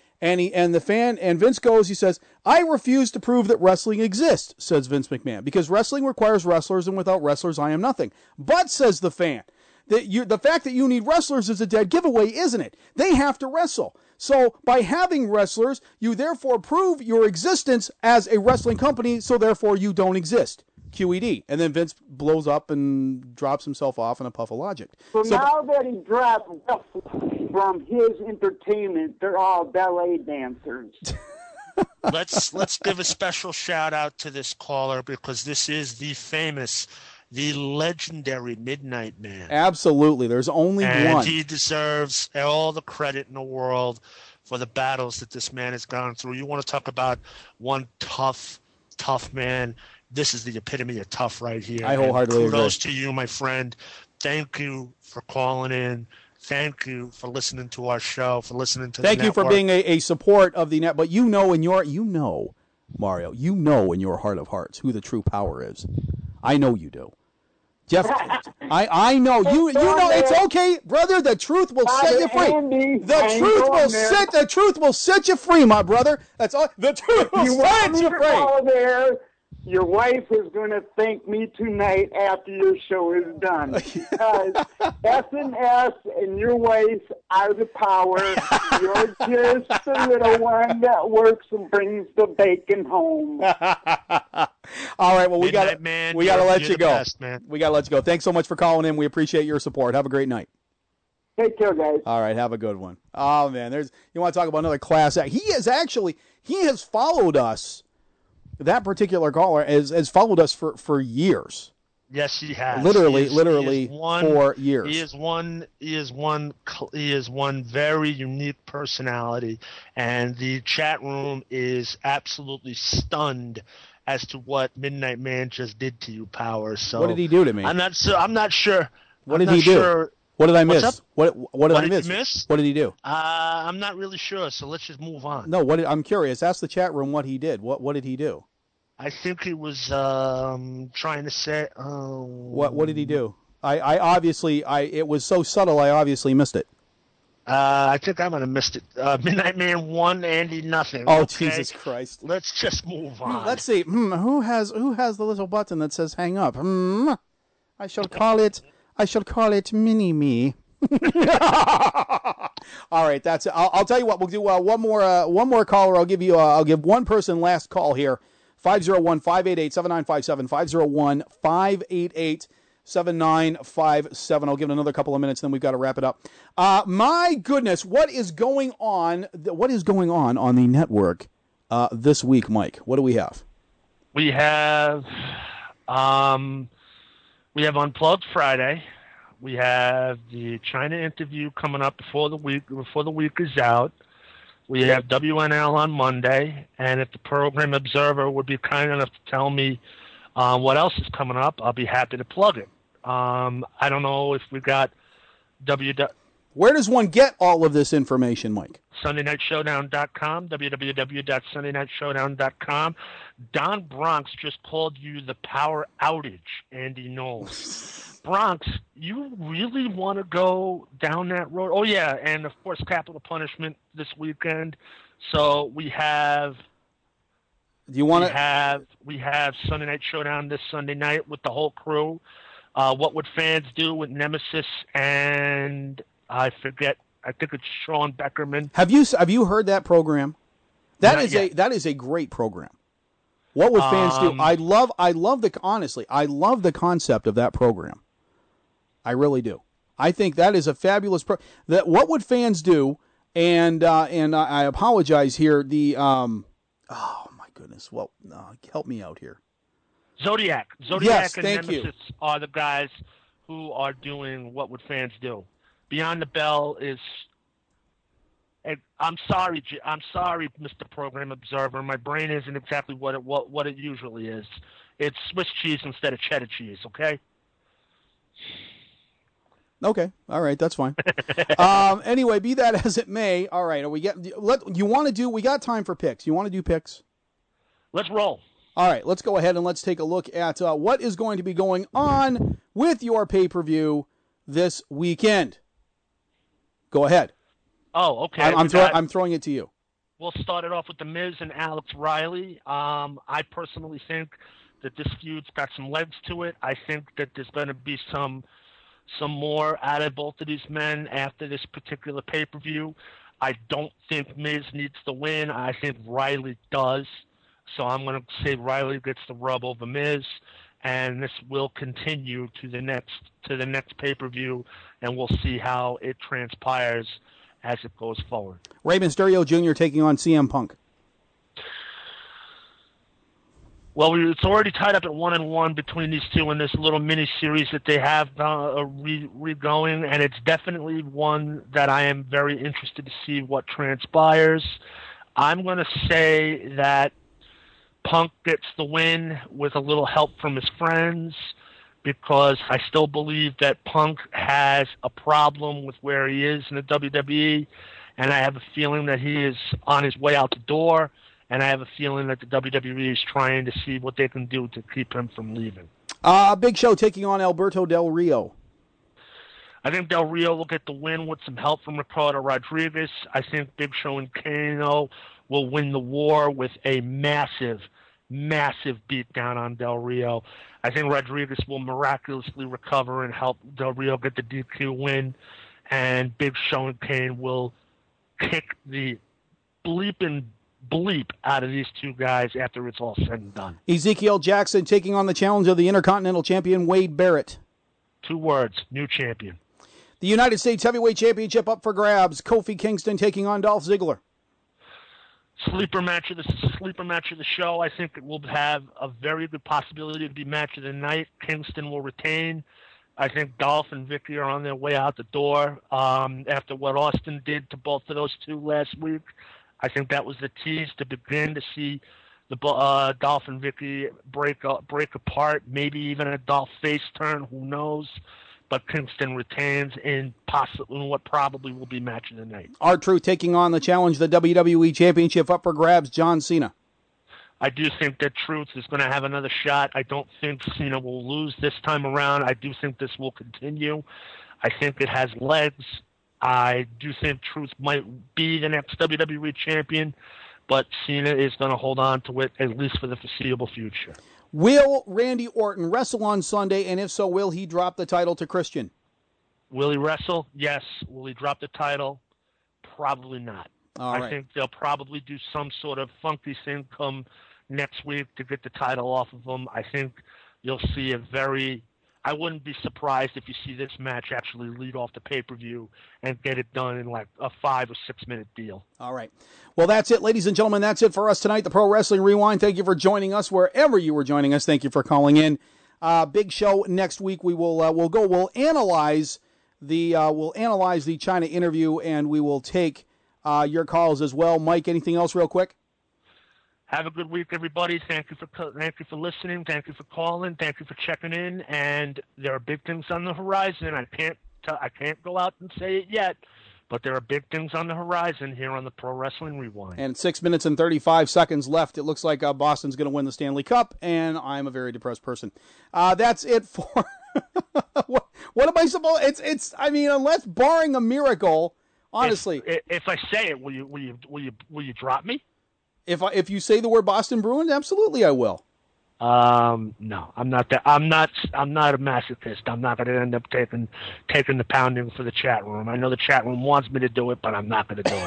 H: And Vince goes, he says, "I refuse to prove that wrestling exists," says Vince McMahon, "because wrestling requires wrestlers, and without wrestlers, I am nothing." "But," says the fan, the fact that you need wrestlers is a dead giveaway, isn't it? They have to wrestle. So by having wrestlers, you therefore prove your existence as a wrestling company, so therefore you don't exist. QED. And then Vince blows up and drops himself off in a puff of logic.
V: So now that he dropped from his entertainment, they're all ballet dancers.
K: Let's give a special shout out to this caller, because this is the famous, the legendary Midnight Man.
H: Absolutely. There's only one.
K: And he deserves all the credit in the world for the battles that this man has gone through. You want to talk about one tough man. This is the epitome of tough right here.
H: I wholeheartedly agree.
K: Kudos to you, my friend. Thank you for calling in. Thank you for listening to our show, for listening to the network.
H: Thank you for being a support of the net. But Mario, you know in your heart of hearts who the true power is. I know you do. Jeff, I know. You know it's okay, brother. The truth will set you free. The truth will set you free, my brother. That's all. The truth will set you free.
V: Your wife is going to thank me tonight after your show is done. Because S&S and your wife are the power. You're just the little one that works and brings the bacon home.
H: All right, well, we got to let you go.
K: Best, man.
H: We got to let you go. Thanks so much for calling in. We appreciate your support. Have a great night.
V: Take care, guys.
H: All right, have a good one. Oh, man, you want to talk about another class act. He has followed us. That particular caller has followed us for years.
K: Yes, he has.
H: Literally 4 years.
K: He is one very unique personality, and the chat room is absolutely stunned as to what Midnight Man just did to you, Power. So
H: what did he do to me?
K: I'm not sure.
H: What did he do? What did I miss? What did I miss?
K: You miss?
H: What did he do?
K: I'm not really sure, so let's just move on.
H: No, I'm curious. Ask the chat room what he did. What did he do?
K: I think he was trying to say.
H: What did he do? I obviously it was so subtle. I obviously missed it.
K: I think I might have missed it. Midnight Man 1, Andy nothing.
H: Oh,
K: okay?
H: Jesus Christ!
K: Let's just move on.
H: Let's see. Who has the little button that says hang up? I shall call it Mini Me. All right, that's it. I'll tell you what. We'll do one more caller. I'll give one person last call here. 501-588-7957. 501-588-7957. I'll give it another couple of minutes, then we've got to wrap it up. My goodness, what is going on? What is going on the network this week, Mike? What do we have?
K: We have Unplugged Friday. We have the China interview coming up before the week is out. We have WNL on Monday, and if the Program Observer would be kind enough to tell me what else is coming up, I'll be happy to plug it. I don't know if we got
H: Where does one get all of this information, Mike?
K: SundayNightShowdown.com, www.sundaynightshowdown.com. Don Bronx just called you the power outage, Andy Knowles. Bronx, you really want to go down that road? Oh, yeah, and, of course, Capital Punishment this weekend. So we have...
H: Do you want
K: We have Sunday Night Showdown this Sunday night with the whole crew. What Would Fans Do with Nemesis and I think it's Sean Beckerman.
H: Have you heard that program? That is a great program. What Would Fans Do? I love the concept of that program. I really do. I think that is a fabulous that What Would Fans Do? And I apologize here. The oh my goodness. Well, help me out here.
K: Zodiac
H: yes,
K: and Nemesis are the guys who are doing What Would Fans Do. Beyond the Bell is. I'm sorry, Mr. Program Observer. My brain isn't exactly what it usually is. It's Swiss cheese instead of cheddar cheese. Okay.
H: Okay, all right, that's fine. Anyway, be that as it may, all right. We got time for picks. You want to do picks?
K: Let's roll.
H: All right, let's go ahead and let's take a look at what is going to be going on with your pay-per-view this weekend. Go ahead.
K: Oh, okay.
H: I'm throwing it to you.
K: We'll start it off with The Miz and Alex Riley. I personally think that this feud's got some legs to it. I think that there's going to be some more out of both of these men after this particular pay-per-view. I don't think Miz needs to win. I think Riley does. So I'm going to say Riley gets the rub over Miz, and this will continue to the next pay-per-view, and we'll see how it transpires as it goes forward.
H: Rey Mysterio Jr. taking on CM Punk.
K: Well, it's already tied up at 1-1 between these two in this little mini-series that they have re-going, and it's definitely one that I am very interested to see what transpires. I'm going to say that Punk gets the win with a little help from his friends, because I still believe that Punk has a problem with where he is in the WWE, and I have a feeling that he is on his way out the door. And I have a feeling that the WWE is trying to see what they can do to keep him from leaving.
H: Big Show taking on Alberto Del Rio.
K: I think Del Rio will get the win with some help from Ricardo Rodriguez. I think Big Show and Kano will win the war with a massive, massive beatdown on Del Rio. I think Rodriguez will miraculously recover and help Del Rio get the DQ win. And Big Show and Kane will kick the bleep out of these two guys after it's all said and done.
H: Ezekiel Jackson taking on the challenge of the Intercontinental Champion Wade Barrett.
K: 2 words, new champion.
H: The United States Heavyweight Championship up for grabs. Kofi Kingston taking on Dolph Ziggler.
K: Sleeper match of the show. I think it will have a very good possibility to be match of the night. Kingston will retain. I think Dolph and Vicky are on their way out the door after what Austin did to both of those two last week. I think that was the tease to begin to see the Dolph and Vicky break apart, maybe even a Dolph face turn, who knows. But Kingston retains in what probably will be match of the night. R-Truth
H: taking on the challenge, the WWE Championship up for grabs, John Cena.
K: I do think that Truth is going to have another shot. I don't think Cena will lose this time around. I do think this will continue. I think it has legs. I do think Truth might be the next WWE champion, but Cena is going to hold on to it, at least for the foreseeable future.
H: Will Randy Orton wrestle on Sunday, and if so, will he drop the title to Christian?
K: Will he wrestle? Yes. Will he drop the title? Probably not. I think they'll probably do some sort of funky thing come next week to get the title off of him. I think you'll see I wouldn't be surprised if you see this match actually lead off the pay-per-view and get it done in like a 5 or 6 minute deal.
H: All right. Well, that's it, ladies and gentlemen. That's it for us tonight. The Pro Wrestling Rewind. Thank you for joining us wherever you were joining us. Thank you for calling in. Big show next week. We'll analyze the China interview, and we will take your calls as well. Mike, anything else real quick?
K: Have a good week, everybody. Thank you for listening. Thank you for calling. Thank you for checking in. And there are big things on the horizon. I can't go out and say it yet, but there are big things on the horizon here on the Pro Wrestling Rewind.
H: And 6 minutes and 35 seconds left. It looks like Boston's going to win the Stanley Cup, and I'm a very depressed person. That's it for what am I supposed? It's. I mean, unless barring a miracle, honestly.
K: If I say it, will you drop me?
H: If you say the word Boston Bruins, absolutely I will.
K: No, I'm not that. I'm not a masochist. I'm not going to end up taking the pounding for the chat room. I know the chat room wants me to do it, but I'm not going to do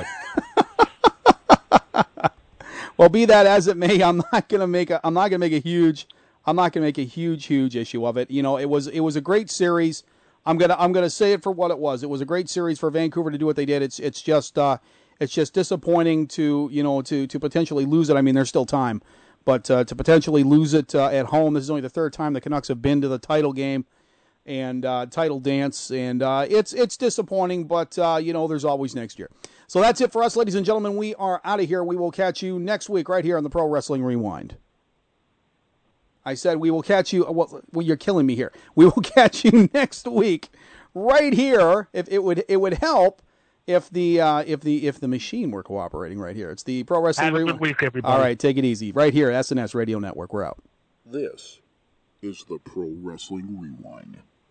H: it. Well, be that as it may, I'm not going to make a huge issue of it. You know, it was a great series. I'm gonna say it for what it was. It was a great series for Vancouver to do what they did. It's just disappointing to potentially lose it. I mean, there's still time, but to potentially lose it at home. This is only the third time the Canucks have been to the title game and title dance, and it's disappointing. But there's always next year. So that's it for us, ladies and gentlemen. We are out of here. We will catch you next week right here on the Pro Wrestling Rewind. I said we will catch you. Well, you're killing me here. We will catch you next week right here. If it would help. If the machine were cooperating right here. It's the Pro Wrestling
K: Rewind. Have a good week, everybody.
H: All right, take it easy. Right here, SNS Radio Network. We're out.
G: This is the Pro Wrestling Rewind.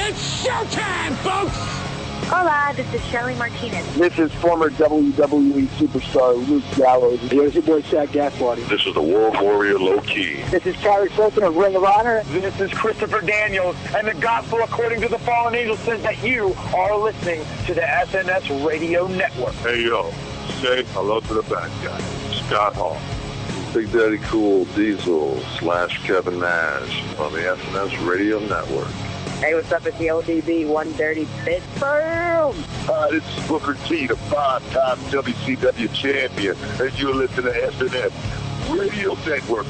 E: It's showtime, folks!
B: Hola, this is Shelly Martinez.
N: This is former WWE superstar Luke Gallows.
V: Here's your boy Shaq Gasparty.
D: This is the Wolf Warrior Low Key.
V: This is Carrie Fulton of Ring of Honor.
N: This is Christopher Daniels, and the gospel according to the fallen angel says that you are listening to the SNS Radio Network.
D: Hey, yo, say hello to the bad guy, Scott Hall. Big Daddy Cool Diesel / Kevin Nash on the SNS Radio Network.
B: Hey, what's up? It's the ODB 130 Pittsburgh.
D: Hi, this is Booker T, the 5-time WCW champion, and you're listening to SNS Radio Network.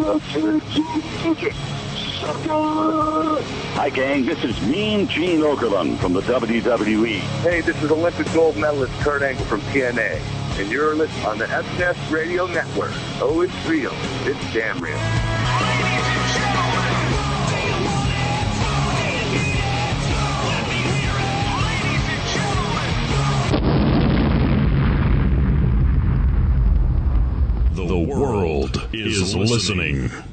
I: Hi, gang. This is Mean Gene Okerlund from the WWE.
D: Hey, this is Olympic gold medalist Kurt Angle from TNA, and you're listening on the SNS Radio Network. Oh, it's real. It's damn real.
L: The world is listening.